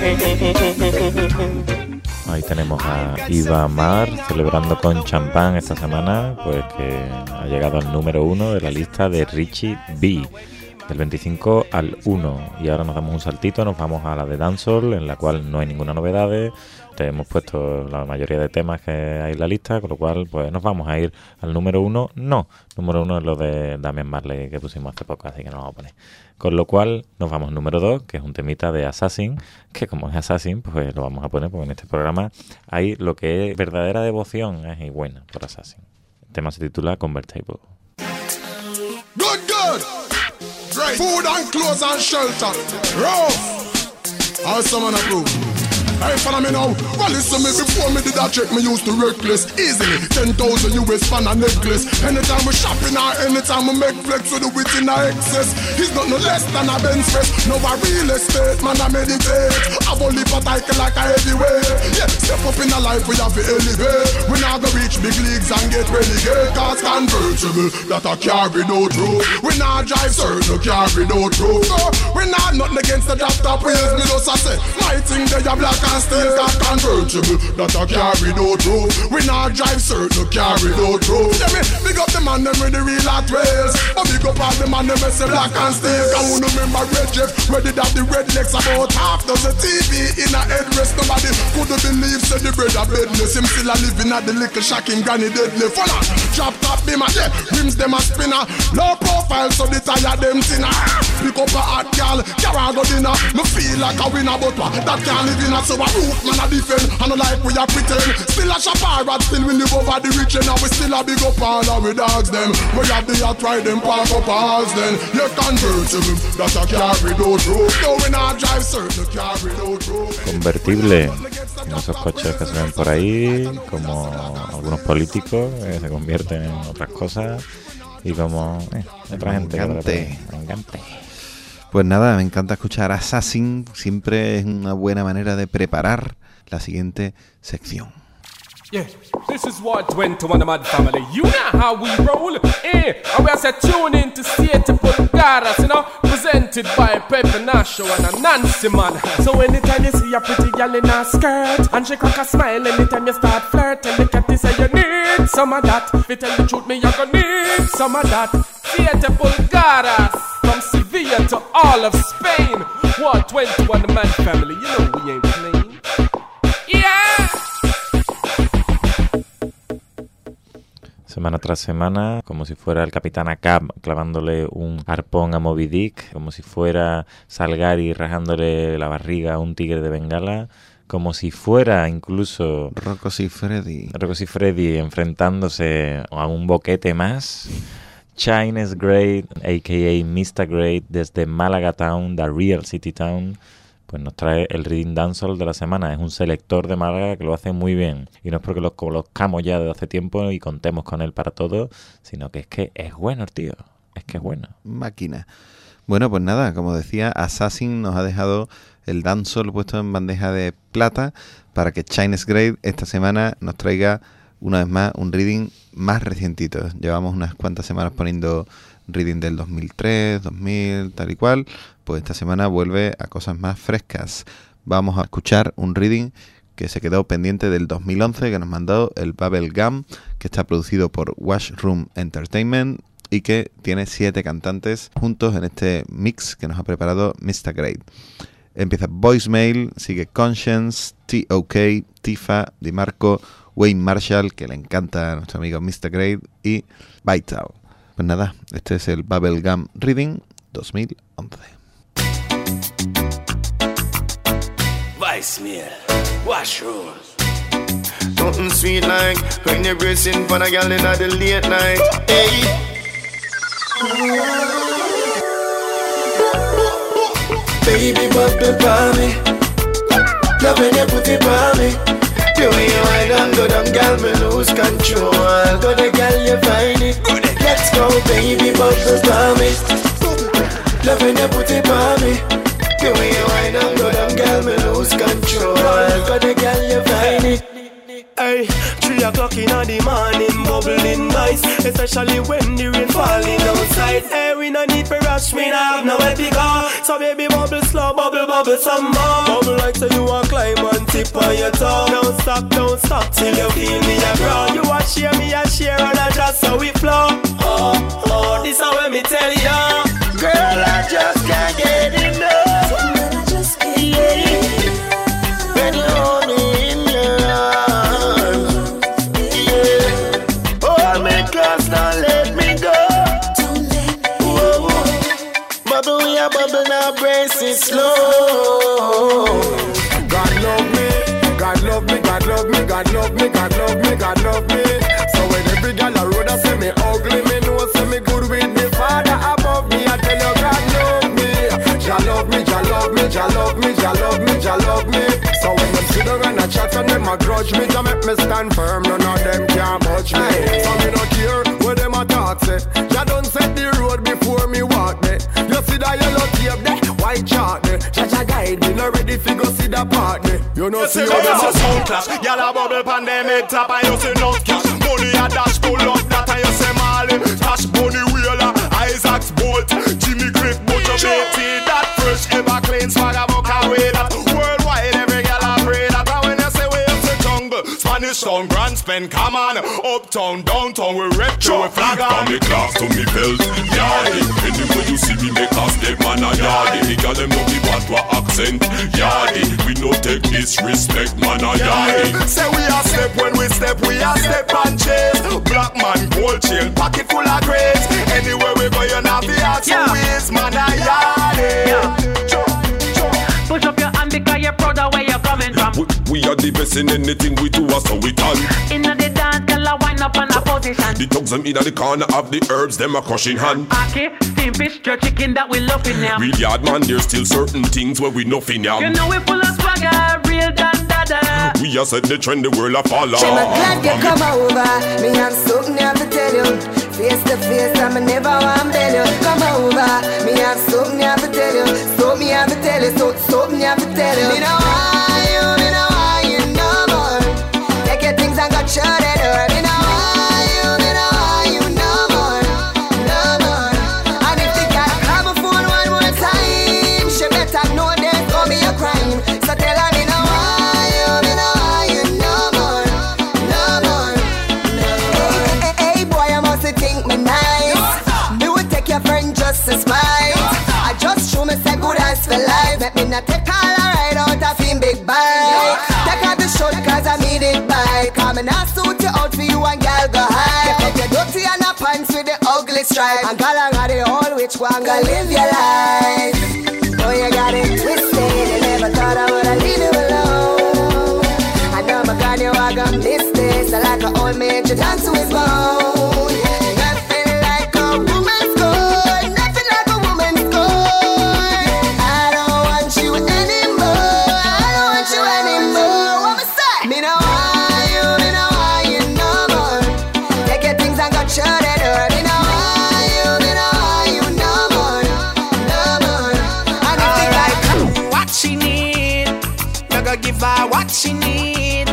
Ahí tenemos a Iva Mar celebrando con champán esta semana, pues que ha llegado al número uno de la lista de Richie B, del veinticinco al uno. Y ahora nos damos un saltito, nos vamos a la de Dancehall, en la cual no hay ninguna novedad. Te hemos puesto la mayoría de temas que hay en la lista, con lo cual pues nos vamos a ir al número uno. No, número uno es lo de Damian Marley que pusimos hace poco, así que no lo vamos a poner. Con lo cual nos vamos al número dos, que es un temita de Assassin, que como es Assassin, pues lo vamos a poner, porque en este programa hay lo que es verdadera devoción es y buena por Assassin. El tema se titula Convertible. Good, good. Great. Food and clothes and shelter. Rough. How someone approve? Hey, follow me now. Well, listen me, before me did that trick, me used to reckless. Easily, ten thousand U S fan a necklace. Anytime we shopping or anytime we make flex, we do it in a excess. He's not no less than a Benz fest. No a real estate, man, I meditate. I've only for title like a heavyweight. Yeah, step up in a life, we have to elevate. We now go reach big leagues and get relegate. Cars convertible, that a carry no through. We now drive certain, carry no through. So, we not nothing against the drop top wheels. Me just a say, my thing they are black and still got convertible, that a carry no through. We not drive certain, carry no through. Yeah, me big up the man them with the real hot wheels, but big up all the man them say black and steel. Can you remember Red Jeff, where did have the red legs about half dozen T V in a headrest? Nobody couldn't believe, said the bread a bedless. Him still a living at the little shocking granny deadly. Full on, drop top be my yeah, rims them a spinner. Low profile so the tire them thinner. Pick up a hot girl, carry go dinner. Me feel like a winner, but what that can't live in a so a roof man a defend. And no like we a pretend. Still a shop rat, still we live over the rich. And now we still a big up all our dogs them. We have the yacht ride them park up halls then. You convertible, that a carry no through. No we not drive certain, carry no through. Convertible, esos coches que se ven por ahí, como algunos políticos que se convierten en otras cosas, y como eh, otra gente que me encanta. Pues nada, me encanta escuchar Assassin, siempre es una buena manera de preparar la siguiente sección. Yeah, this is what went to one of my family. You know how we roll, eh? And we are set tune in to see it to put Garas, you know, presented by Pepe Nacho and a Nancy man. So anytime you see a pretty girl in a skirt and she crack a smile, anytime you start flirting, look at this and you need some of that. If you tell the truth, me you gonna need some of that. Siete Pulgadas, from Sevilla to all of Spain. What twenty-one man family, you know we ain't playing. Yeah. Semana tras semana, como si fuera el Capitán Ahab clavándole un arpón a Moby Dick, como si fuera Salgari rajándole la barriga a un tigre de Bengala, como si fuera incluso Rocco Siffredi, Rocco Siffredi enfrentándose a un boquete más. Chines Great, a k a. mister Great, desde Málaga Town, The Real City Town, pues nos trae el Reading Dancehall de la semana. Es un selector de Málaga que lo hace muy bien. Y no es porque lo conozcamos ya desde hace tiempo y contemos con él para todo, sino que es que es bueno el tío. Es que es bueno. Máquina. Bueno, pues nada, como decía, Assassin nos ha dejado el dancehall puesto en bandeja de plata para que Chines Great esta semana nos traiga una vez más un reading más recientito. Llevamos unas cuantas semanas poniendo reading del dos mil tres, dos mil, tal y cual. Pues esta semana vuelve a cosas más frescas. Vamos a escuchar un reading que se quedó pendiente del dos mil once, que nos mandó el Bubblegum, que está producido por Washroom Entertainment y que tiene siete cantantes juntos en este mix que nos ha preparado mister Great. Empieza Voicemail, sigue Conscience, T O K, Tifa, DiMarco, Wayne Marshall, que le encanta a nuestro amigo mister Great, y Vital. Pues nada, este es el Bubblegum Reading dos mil once. Voicemail, Washroom. Something sweet like when you're bracing for a girl in the late night. Hey. Baby, bubble for me. Love when you put it for me. The way you ride and go down, girl, me lose control. Go the girl, you find it. Let's go, baby, bubble for me. Love when you put it for me. The way you ride and go down, girl, me lose control. Go the girl, you find it. Hey, Three o'clock in the morning, bubbling nice, especially when the rain falling outside. Hey, we no need for rush, me no have nowhere to go. So baby, bubble slow, bubble, bubble some more. Bubble like so you a climb and tip on your toe. Don't stop, don't stop till you feel me a grow. You a share, me a share, and I just so we flow. Oh, oh, this is what me tell ya. Girl, I just can't get enough. I just can't get enough. When you hold me in your arms, yeah. Hold me close, don't let me go. Don't let me go. Bubble, we are bubble now, brace it slow. God love me, God love me, God love me, God love me, God love me, God love me. So when every girl a road a say me ugly, me know say me good with me Father above me. I tell you God love me, Jah love me, Jah love me, Jah love me, Jah love me, Jah love me. So when them sit down and a chat and them a grudge me, Jah make me stand firm. None of them can budge me. So me no care what them a talk say. Jah done set the road before me walk there. You see that yellow tape there, white chalk there. Jah Jah guide me, no ready fi go see the part there. You know see how them a sound clash. Y'all a bubble pan them head top and you see no cash. Money a dash pull up that and you say Marley. Tash Bunny Wheeler, Isaac's Bolt, Jimmy Cliff, motivated that fresh ever clean swagger book away that worldwide every girl I pray that. And when you say we have the jungle, Spanish town, Grand Spend, come on, uptown, downtown, we retro, we flag on. From me class to me belt, yardy. Anyway you see me make a step, man a yardy. The girl them know me bad to accent, yardy. We no take disrespect, man a yardy. Say we a step when we step, we a step and chase. Black man, gold chain, pocket full of grades. Anywhere we go, you know the ask yeah. Ways, man a yardy. Yeah. Push up your hand because you're proud of where you're coming from. We, we are the best in anything we do, so we done. Inna the dance, girl a wind up on a position. The dogs them inna the corner of the herbs, them a crushing hand. Okay, steam fish, jerk chicken that we love in there. Real yard man, there's still certain things where we nothing yam. You know we full of swagger, real dan dada. We are set the trend, the world a follow. I'm glad you come over. Me have something I have to tell you. Face to face, I'm never want to tell you. Come over. Me have something I have to tell you. Something I have to tell you. So, something I have to tell you. Me know why you, me know why you no more. Take your things and go shut it door. Me know why you, me know why you no more, no more. And if they can't call my phone one more time, she better know there's gonna be a crime. So tell her me know why you, me know why you no more, no more, no more. Hey, hey, hey, boy, I must think me nice. Me would take your friend just to smile. I just show me say good as for life. Let me not take all a ride out of him big bike. Take out the short cause I need it bike. Come and I suit you out for you and girl go high. Get your dirty and a pants with the ugly stripe. And girl I got the whole which one go live your life. Oh you got it twisted. You never thought I would leave you alone. I know my God you are gonna miss this. I like an old man to dance to his bone. Nothing like a woman's good. Nothing like a woman's good. I don't want you anymore. I don't want you anymore. What me say? Me know why you, me know why you no more. Take your things and go shut it door. Me know why you, me know why you no more, no more. And if they like what she need, you gotta give her what she need.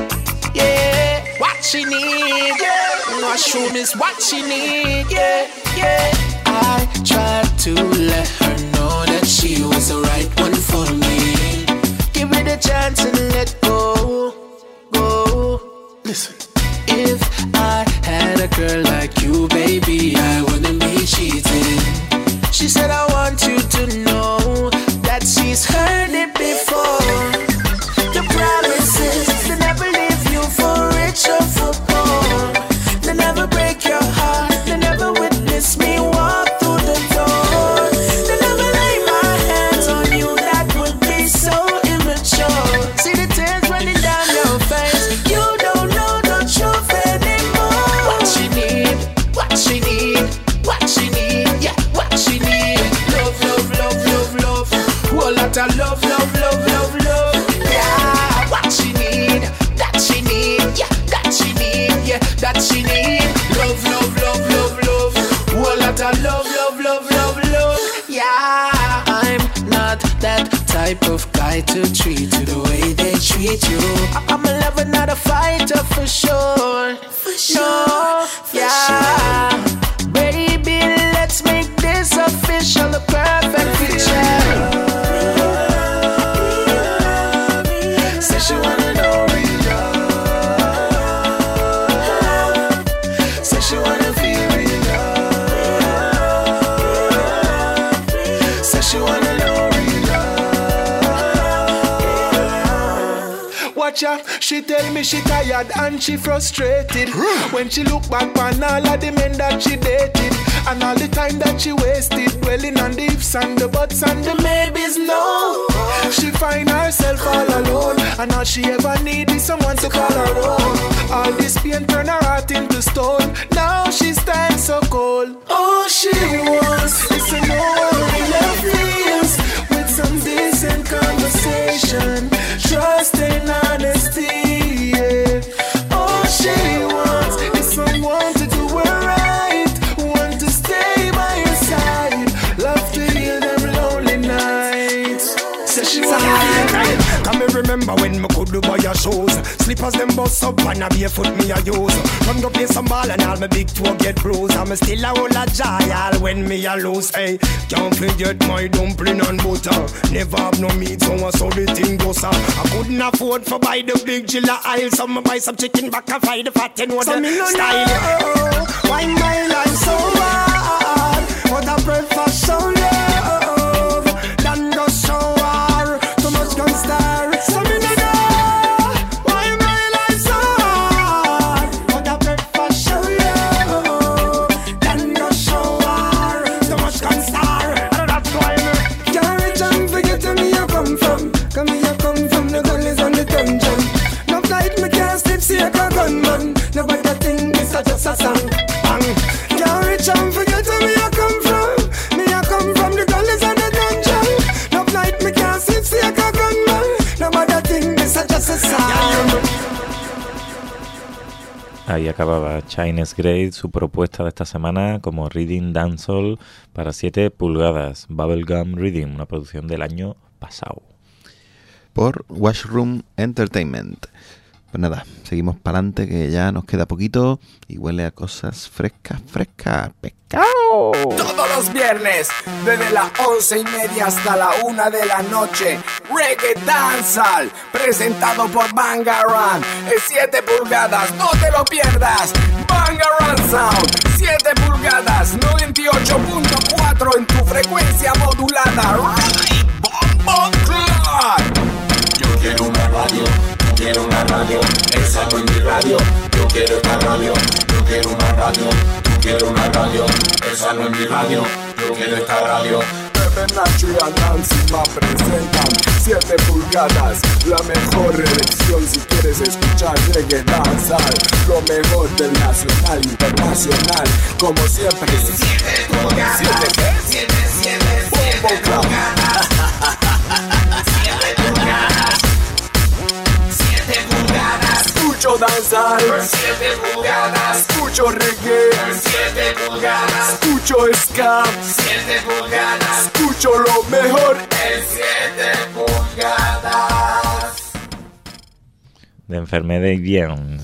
Yeah, what she need. Yeah, mushroom is what she need. Yeah, yeah. I tried to let her know that she was the right one for me. Give me the chance and let go, go. Listen, if I had a girl like you, baby, I wouldn't be cheating. She said I want you to know that she's heard it before. The promises, they never leave you for rich or for poor. They never break your heart. They never witness me walk through the door. They never lay my hands on you. That would be so immature. See the tears running down your face. You don't know the truth anymore. What she need, what she need, what she need, yeah, what she need. Love, love, love, love, love. Whole lot of love, love, love, love, love. Yeah, what she need, that she need, yeah, that she need, yeah, that she need. Love, love, love, love, love. Whole lot of love, love, love, love, love. Yeah, I'm not that type type of guy to treat you the way they treat you. I- I'm a lover, not a fighter for sure. For sure, no, for yeah. Sure. Baby, let's make this official, the perfect picture. Say she wanna know real love. Say she wanna feel real love. Say she wanna know real love. Watch her, she tell me she tired and she frustrated. When she look back on all of the men that she dated, and all the time that she wasted dwelling on the ifs and the buts and the maybes, no. She find herself all alone, and all she ever need is someone to call her own. All this pain turn her heart into stone. Now she stands so cold. All she wants is to know how love feels, with some decent conversation, trust and honesty, yeah. All she wants is someone to do her right, want to stay by her side, love to heal them lonely nights. Say she wanna feel. Can me remember when me could do buy your shoes, slippers them bust up and a barefoot me a use. Run go play some ball and all my big toe get bruised. I'm still a whole a joy all when me a lose. Hey, can't forget my dumpling and butter. Never have no meat, so I saw the thing goes up. I couldn't afford for buy the big Gilla aisle, so me buy some chicken back and fry the fat and what the style. Know why my life so hard, what I prefer so love than go so hard. Too much gun star, so me no know why my life so hard, what I prefer so love than go so hard. Too much gun star, and that's why me can't reach and forget where me a come from. Come me a come from the gullies and the dungeon. No flight me can't sleep, see a gunman. Nobody think this a just a song. Bang. Can't reach and forget where me a come from. Me a come from the gullies and the dungeon. No flight me can't sleep, see a gunman. Nobody think this a just a song. Ahí acababa Chinese Grade, su propuesta de esta semana como Reading Dancehall para siete pulgadas, Bubblegum Reading, una producción del año pasado. Por Washroom Entertainment. Pues nada, seguimos para adelante que ya nos queda poquito y huele a cosas frescas, frescas, pescado. Todos los viernes, desde las once y media hasta la una de la noche, Reggae Dancehall, presentado por Bangarang, en siete pulgadas, no te lo pierdas. Bangarang Sound, siete pulgadas, noventa y ocho punto cuatro en tu frecuencia modulada. Right, Bombo Club. Yo quiero una radio, yo quiero una radio, esa no es mi radio. Yo quiero esta radio, yo quiero una radio, yo quiero una radio, esa no es mi radio. Yo quiero esta radio. Pepe Nacho y Anansima presentan siete pulgadas, la mejor elección si quieres escuchar reggae dancehall, lo mejor del nacional, internacional, como siempre. siete pulgadas, siete, siete, siete, siete pulgadas. siete pulgadas, siete pulgadas. Escucho dancehall, siete pulgadas. Escucho reggae, siete pulgadas. Escucho ska, siete pulgadas. Escucho lo mejor en siete pulgadas. De enfermedad bien.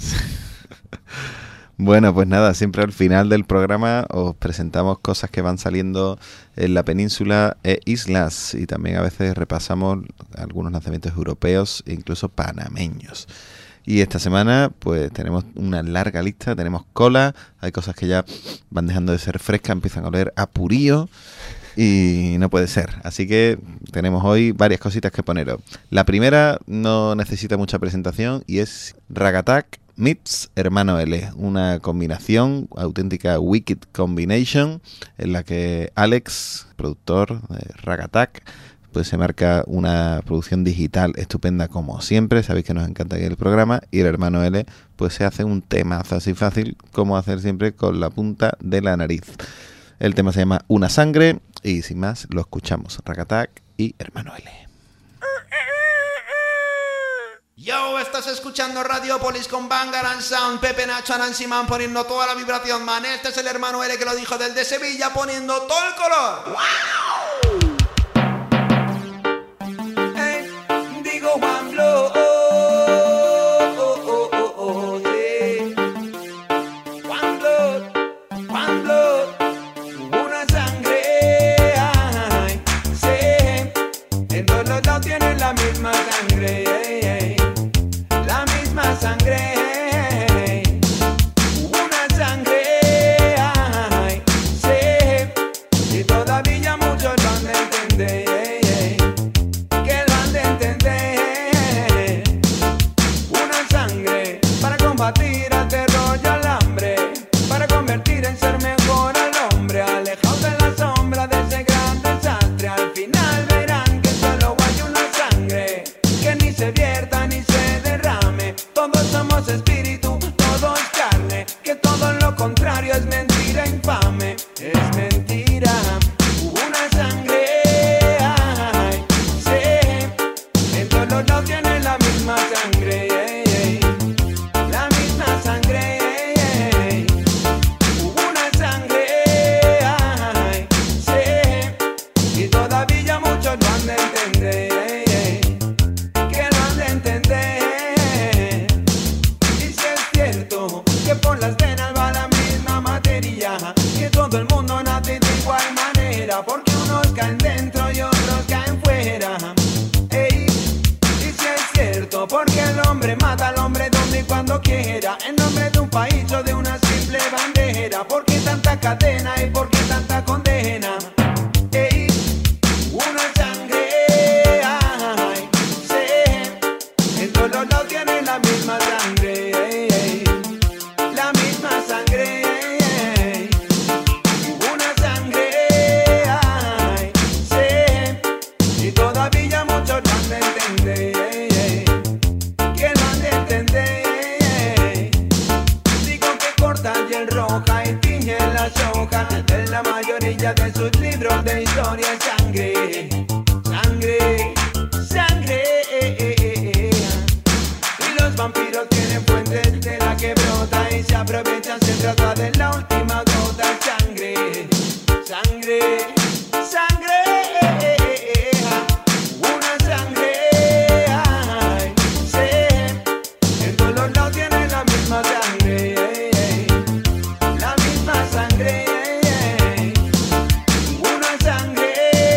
Bueno, pues nada, siempre al final del programa os presentamos cosas que van saliendo en la península e islas, y también a veces repasamos algunos lanzamientos europeos e incluso panameños. Y esta semana pues tenemos una larga lista, tenemos cola, hay cosas que ya van dejando de ser frescas, empiezan a oler a purío y no puede ser. Así que tenemos hoy varias cositas que poneros. La primera no necesita mucha presentación y es Ragatak meets Hermano L, una combinación, auténtica Wicked Combination, en la que Alex, productor de Ragatak, pues se marca una producción digital estupenda como siempre. Sabéis que nos encanta aquí el programa, y el Hermano L pues se hace un temazo así fácil como hacer siempre con la punta de la nariz. El tema se llama Una Sangre y sin más lo escuchamos. Ragatak y Hermano L. Yo, estás escuchando Radiopolis con Bangarang Sound, Pepe Nacho, Nancy Man poniendo toda la vibración, man. Este es el Hermano L que lo dijo del de Sevilla poniendo todo el color. ¡Wow! cadenas va la misma materia, que todo el mundo nace de igual manera, porque unos caen dentro y otros caen fuera. Ey, y si es cierto, porque el hombre mata al hombre donde y cuando quiera, en nombre de un país o de una simple bandera. ¿Por qué tanta cadena y por qué tanta condena? Ey, una sangre, ay, sí, en todos lados tienen la misma sangre, ey, ey, la misma sangre, ey, una sangre, ay, sí, y todavía muchos no han de entender, ey, ey, que no han de entender, ey, digo que corta y el roja y tiñe las hojas de la mayoría de sus libros de historia. Sangre, sangre, sangre, eh, eh, eh, eh. Y los vampiros tienen fuentes de la que brota y se aprovechan, se trata de la última gota. Sangre, sangre, sangre, eh, eh, eh, eh. Una sangre, ay, sí, en todos los lados tienen la misma sangre, eh, eh. La misma sangre, eh, eh. Una sangre,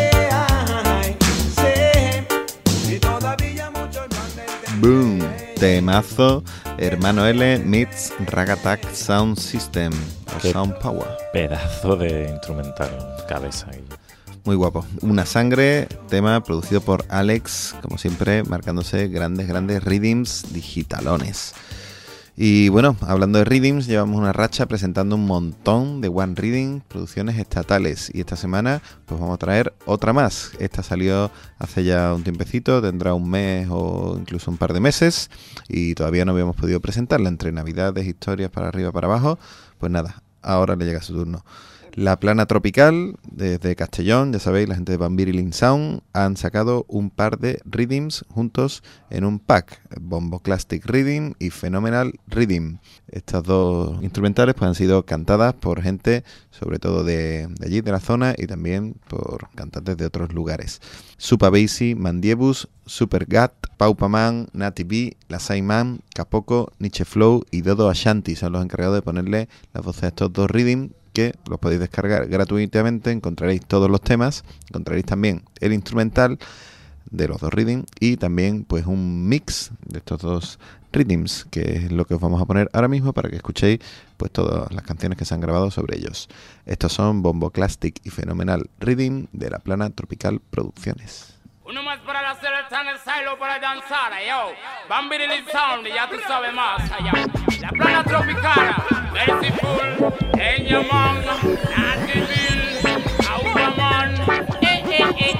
ay, sí, y todavía muchos no han de entender. Boom, temazo, Hermano L meets Ragatak Sound System o Qué Sound Power. Pedazo de instrumental, cabeza. Muy guapo. Una sangre, tema producido por Alex, como siempre, marcándose grandes, grandes rhythms digitalones. Y bueno, hablando de rhythms, llevamos una racha presentando un montón de One Rhythm, producciones estatales. Y esta semana pues vamos a traer otra más. Esta salió hace ya un tiempecito, tendrá un mes o incluso un par de meses. Y todavía no habíamos podido presentarla entre navidades, historias para arriba, para abajo. Pues nada, ahora le llega su turno. La Plana Tropical, desde Castellón, ya sabéis, la gente de Bambiriling Sound, han sacado un par de rhythms juntos en un pack, Bomboclastic Rhythm y Phenomenal Rhythm. Estas dos instrumentales pues han sido cantadas por gente, sobre todo de, de allí, de la zona, y también por cantantes de otros lugares. Supa Basie, Mandiebus, Super Gat, Paupaman, Nati B, La Saiman, Capoco, Nietzsche Flow y Dodo Ashanti son los encargados de ponerle las voces a estos dos rhythms, que los podéis descargar gratuitamente. Encontraréis todos los temas, encontraréis también el instrumental de los dos rhythms y también pues un mix de estos dos rhythms, que es lo que os vamos a poner ahora mismo para que escuchéis pues todas las canciones que se han grabado sobre ellos. Estos son Bomboclastic y Phenomenal Rhythm de La Plana Tropical Producciones. Uno más para la celta en el silo para danzar, yo. Bambiriling Sound, ya tú sabes más, yo. La Plana Tropical, Merciful, Enyamon, Natibil, Aupaman, eh, eh, eh,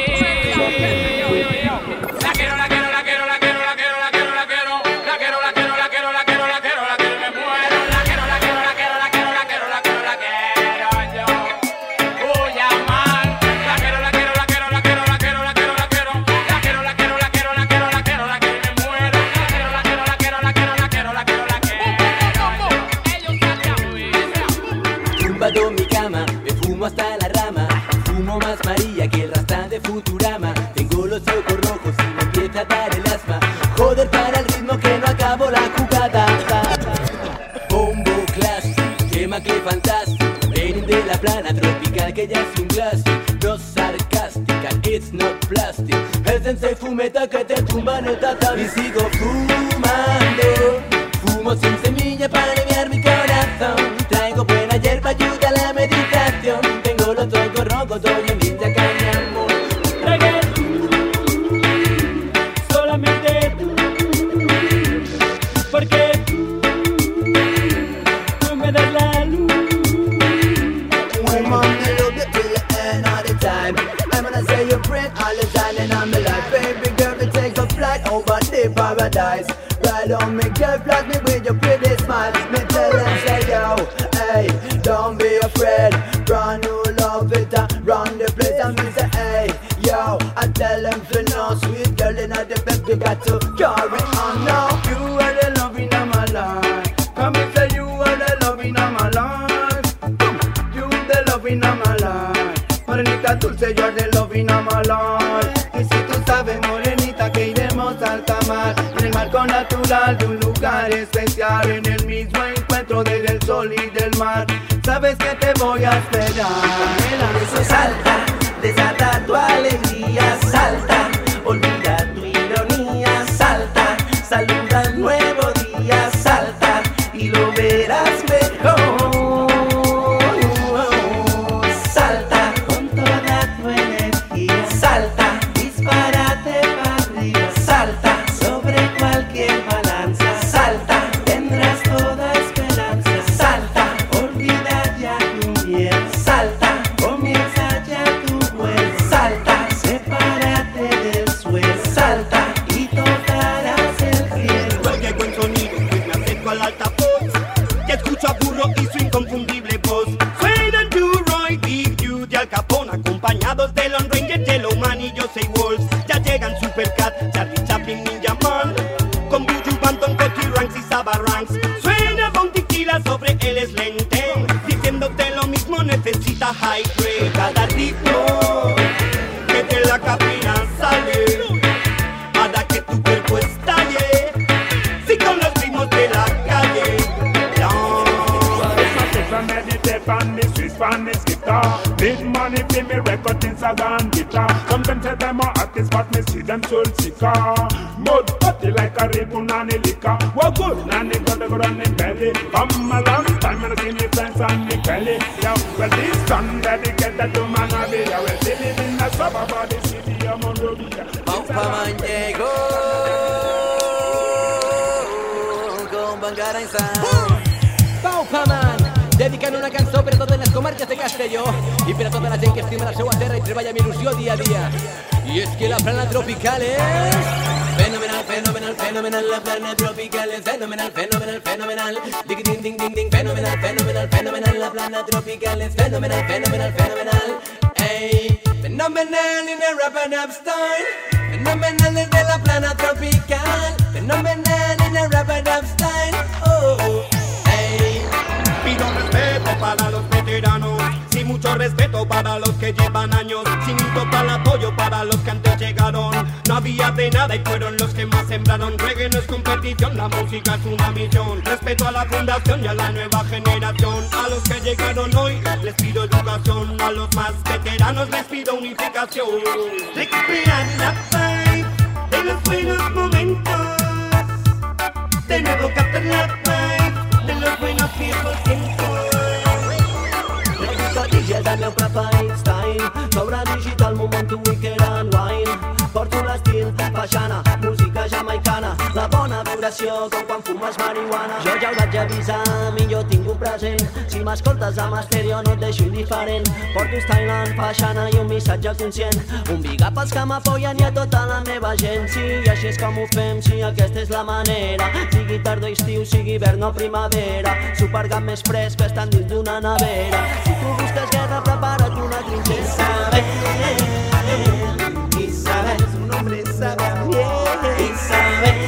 eh. La quiero, la quiero, la quiero, la quiero, la quiero, la quiero, la quiero, la quiero, la quiero, la quiero, la quiero, la quiero, la quiero, me muero. La quiero, la quiero, la quiero, la quiero, la quiero, la quiero, la quiero, yo. Uy, amar, la quiero, la quiero, la quiero, la quiero, la quiero, la quiero, la quiero, la quiero, la quiero, la quiero, la quiero, la quiero, la quiero, me muero. La quiero, la quiero, la quiero, la quiero, la quiero, la quiero, la quiero. Tumbado en mi cama, me fumo hasta la rama. Fumo más María que el rastán de Futurama. Tengo los ojos rojos y me empieza a dar el asma. Joder, para el ritmo que no acabo la jugada. Bombo Classic, tema que fantástico. Rhythm de La Plana Tropical que ya es un clásico. No sarcástica, it's not plastic. El sensei fumeta que te tumba en el tatami. Y sigo fumando. Fumo sin semilla para aliviar mi corazón. Traigo buena hierba, ayuda a la meditación. Tengo los ojos rojos, doy en mi cañamo. Tragué tú, solamente tú, porque tú, tú me das la luz. Woman, I love you till the end of the time. I'm gonna say your prayer all the time and I'm alive. Baby girl, we take a flight over the paradise. Ride on me, girl, flash me with your pretty smile. Me tell them say yo, hey, don't be afraid. Brand new love it, uh, run the place and me say hey, yo. I tell them feel no sweet girl in the bed, you got to carry on now. You are the loving of my life. Come and say you are the loving of my life. You the loving of my life. Morenita dulce, you are the loving of my life. Y si tú sabes, morenita, que iremos a alta mar, en el marco natural de un lugar especial, en el mismo encuentro encuentro desde el sol y del mar. Sabes que te voy a esperar. Eso salta, desata tu alegría, salta, olvida tu ironía, salta, saluda un nuevo día, salta y lo verás mejor. Salta con toda tu energía, salta, dispárate para arriba, salta sobre cualquier balanza, salta, tendrás toda esperanza, salta, olvida ya tu miedo, salta, comienza ya tu vuelo, salta, sepárate del suelo, salta y tocarás el cielo. Oye, buen sonido, pues me acerco al altavoz, que escucho a Burro y su inconfundible voz. Suenan Duro y Big Dude y Al Capone, acompañados de Lone Ranger, Yellowman y Josey Wolf. Ya llegan Supercat, Charlie Chaplin, Ninja Man, con Buju Banton, Cotty Ranks y Saba Ranks. Suena Bounty Killer sobre el Slente, diciéndote lo mismo, necesita high grade. Cada ritmo que de la cabina sale, hará que tu cuerpo estalle, sí, con los ritmos de la calle. Meditate on me, Swiss on me guitar. Big money for me record in Sagan guitar. Sometimes say them a artist, but me see them soul seeker. Mud party like a real punani liquor. What good? Nanny got the run in belly. Come a long time and I see me friends on me belly. Yeah, well this song dedicated to man of it. Yeah, well they live in the suburb of the city of Monrovia. Paupaman llegó con Bangarang Sound. Paupaman dedican una cançó per a totes les comarques de Castelló i per a tota la gent que estima la seva terra i treballa amb il·lusió dia a dia. I és que la plana tropical és fenomenal, fenomenal, fenomenal. La plana tropical és fenomenal, fenomenal, fenomenal. Dig ding ding ding ding, fenomenal, fenomenal, fenomenal. La plana tropical és fenomenal, fenomenal, fenomenal. Ey, fenomenal in a rap and up style. Fenomenal desde la plana tropical. Fenomenal in a rap and up style. Oh, oh. Pido respeto para los veteranos, sí, mucho respeto para los que llevan años, sin total apoyo para los que antes llegaron. No había de nada y fueron los que más sembraron. Reggae no es competición, la música es una misión. Respeto a la fundación y a la nueva generación. A los que llegaron hoy les pido educación, a los más veteranos les pido unificación. Recuperar la paz de los buenos momentos, de nuevo captar la paz de los buenos viejos tiempos. Recordaries del meu propi style, sobre digital, moment to wicked and wine. Porto l'estil, faixana, música jamaicana, la bona duració com quan fumes marihuana. Jo ja ho vaig avisar, millor tinc un present, si m'escoltes amb estèreo no et deixo indiferent. Porto style en faixana i un missatge conscient, un big up als que m'apoyen i a tota la meva gent. Sí, i així és com ho fem, sí, aquesta és la manera, sigui tardor, estiu, sigui hivern o primavera. Supergat més fresc que estan dins d'una nevera. Si tu busques guerra, prepara't una trinxera. Isabel, Isabel, su nombre es Isabel, yeah. Isabel,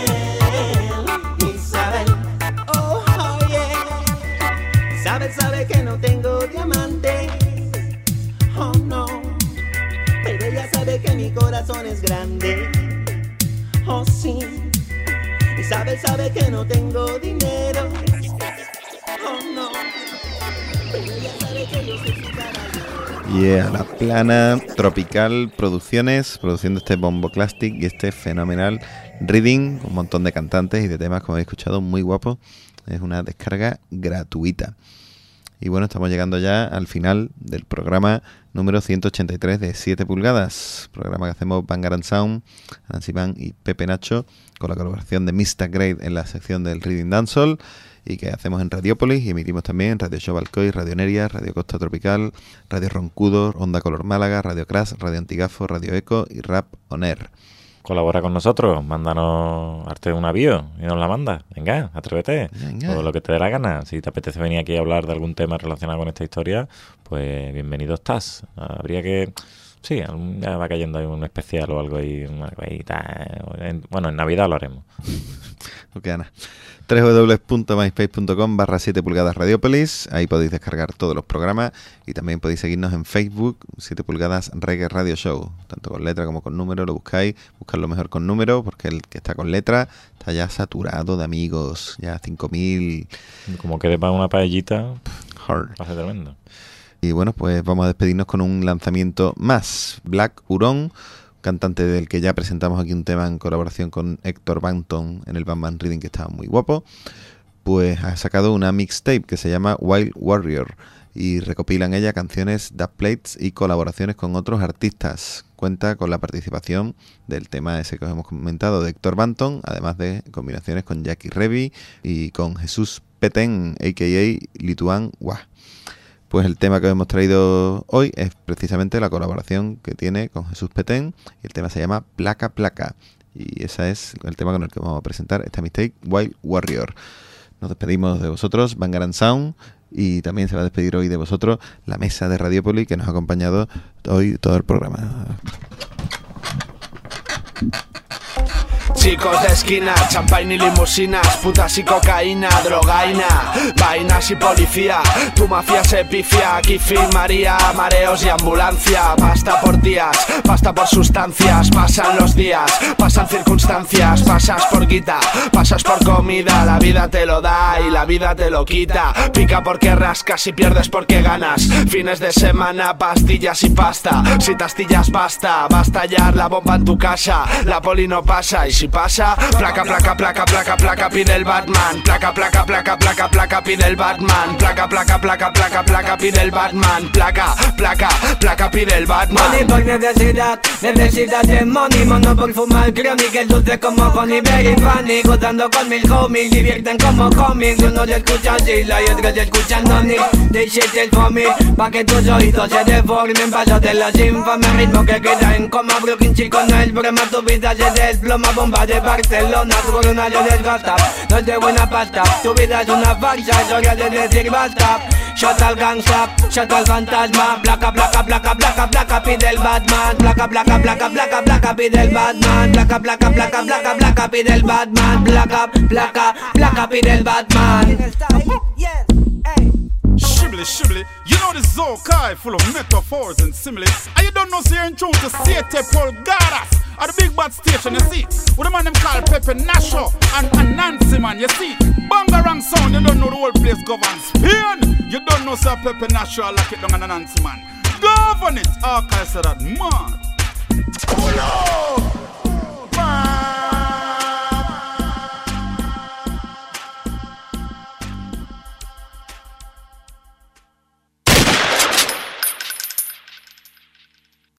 Isabel, oh, oh yeah. Isabel sabe que no tengo diamante, oh no, pero ella sabe que mi corazón es grande, oh sí. Isabel sabe que no tengo dinero, oh no, pero ella sabe que yo soy su caballo. Yeah, La Plana Tropical Producciones, produciendo este Bombo Clastic y este fenomenal Reading, un montón de cantantes y de temas, como habéis escuchado, muy guapos. Es una descarga gratuita. Y bueno, estamos llegando ya al final del programa número ciento ochenta y tres de siete pulgadas, programa que hacemos Bangarang Sound, Nancy Man y Pepe Nacho, con la colaboración de mister Grade en la sección del Reading Dancehall, y que hacemos en Radiópolis y emitimos también en Radio Show Alcoy, Radio Neria, Radio Costa Tropical, Radio Roncudo, Onda Color Málaga, Radio Crash, Radio Antigafo, Radio Eco y Rap On Air. Colabora con nosotros, mándanos arte un avión y nos la manda. Venga, atrévete. Venga. O lo que te dé la gana. Si te apetece venir aquí a hablar de algún tema relacionado con esta historia, pues bienvenido estás. Habría que... Sí, ya va cayendo ahí un especial o algo ahí. Algo ahí tal. Bueno, en Navidad lo haremos. Ok, Ana. doble u doble u doble u punto myspace punto com barra siete pulgadas Radiopolis. Ahí podéis descargar todos los programas y también podéis seguirnos en Facebook, siete pulgadas Reggae Radio Show, tanto con letra como con número. Lo buscáis, buscarlo mejor con número, porque el que está con letra está ya saturado de amigos, ya cinco mil. Como quede para una paellita, hard. Hace tremendo. Y bueno, pues vamos a despedirnos con un lanzamiento más. Black Huron, cantante del que ya presentamos aquí un tema en colaboración con Héctor Banton en el Batman Reading, que estaba muy guapo, pues ha sacado una mixtape que se llama Wild Warrior y recopila en ella canciones, dubplates y colaboraciones con otros artistas. Cuenta con la participación del tema ese que os hemos comentado de Héctor Banton, además de combinaciones con Jackie Revi y con Jesús Petén, a k a. Lituan Wah. Pues el tema que hemos traído hoy es precisamente la colaboración que tiene con Jesús Petén y el tema se llama Placa Placa. Y ese es el tema con el que vamos a presentar esta mixtape, Wild Warrior. Nos despedimos de vosotros, Bangarang Sound, y también se va a despedir hoy de vosotros la mesa de Radiopolis que nos ha acompañado hoy todo el programa. Chicos de esquina, champagne y limusinas, putas y cocaína, drogaina, vainas y policía. Tu mafia se pifia, aquí fin María, mareos y ambulancia. Pasta por días, pasta por sustancias, pasan los días, pasan circunstancias, pasas por guita, pasas por comida. La vida te lo da y la vida te lo quita. Pica porque rascas y pierdes porque ganas. Fines de semana, pastillas y pasta. Si te astillas basta, va a estallar la bomba en tu casa. La poli no pasa y si pasa, placa, placa, placa, placa, placa, pide el Batman. Placa, placa, placa, placa, placa, pide el Batman. Placa, placa, placa, placa, placa, pide el Batman. Placa, placa, placa, pide el Batman. Money por necesidad, necesidad de money. Mono por fumar chronic, el dulce como Honey Berry Fanny. Gozando con mil homies, divierten como cómics. Uno se escucha Sila y otro se escucha Noni. They shit el foamy, pa' que tus oídos se deformen. Paso de los infames ritmos que queda en coma. Brooklyn chico no es broma, tu vida se desploma. Bomba de Barcelona, tu corona yo desgasta. No es de buena pasta, tu vida es una farsa. Es hora de decir basta. Shot al gangsta, shot al fantasma. Placa, placa, placa, placa, placa, pide el Batman. Placa, placa, placa, placa, placa, pide el Batman. Placa, placa, placa, placa, placa, pide el Batman. Placa, placa, placa, pide el Batman. Shibli, shibli, you know this Zokai full of metaphors and similes. And you don't know so you're in tune to Siete Pulgadas at the big bad station, you see. With the man them call Pepe Nasho and, and Nancy man, you see. Bangarang Sound, you don't know the whole place governs Spain. You don't know Sir Pepe Nasho, I like it down and Nancy man. Govern it, okay, so that man. Oh, no.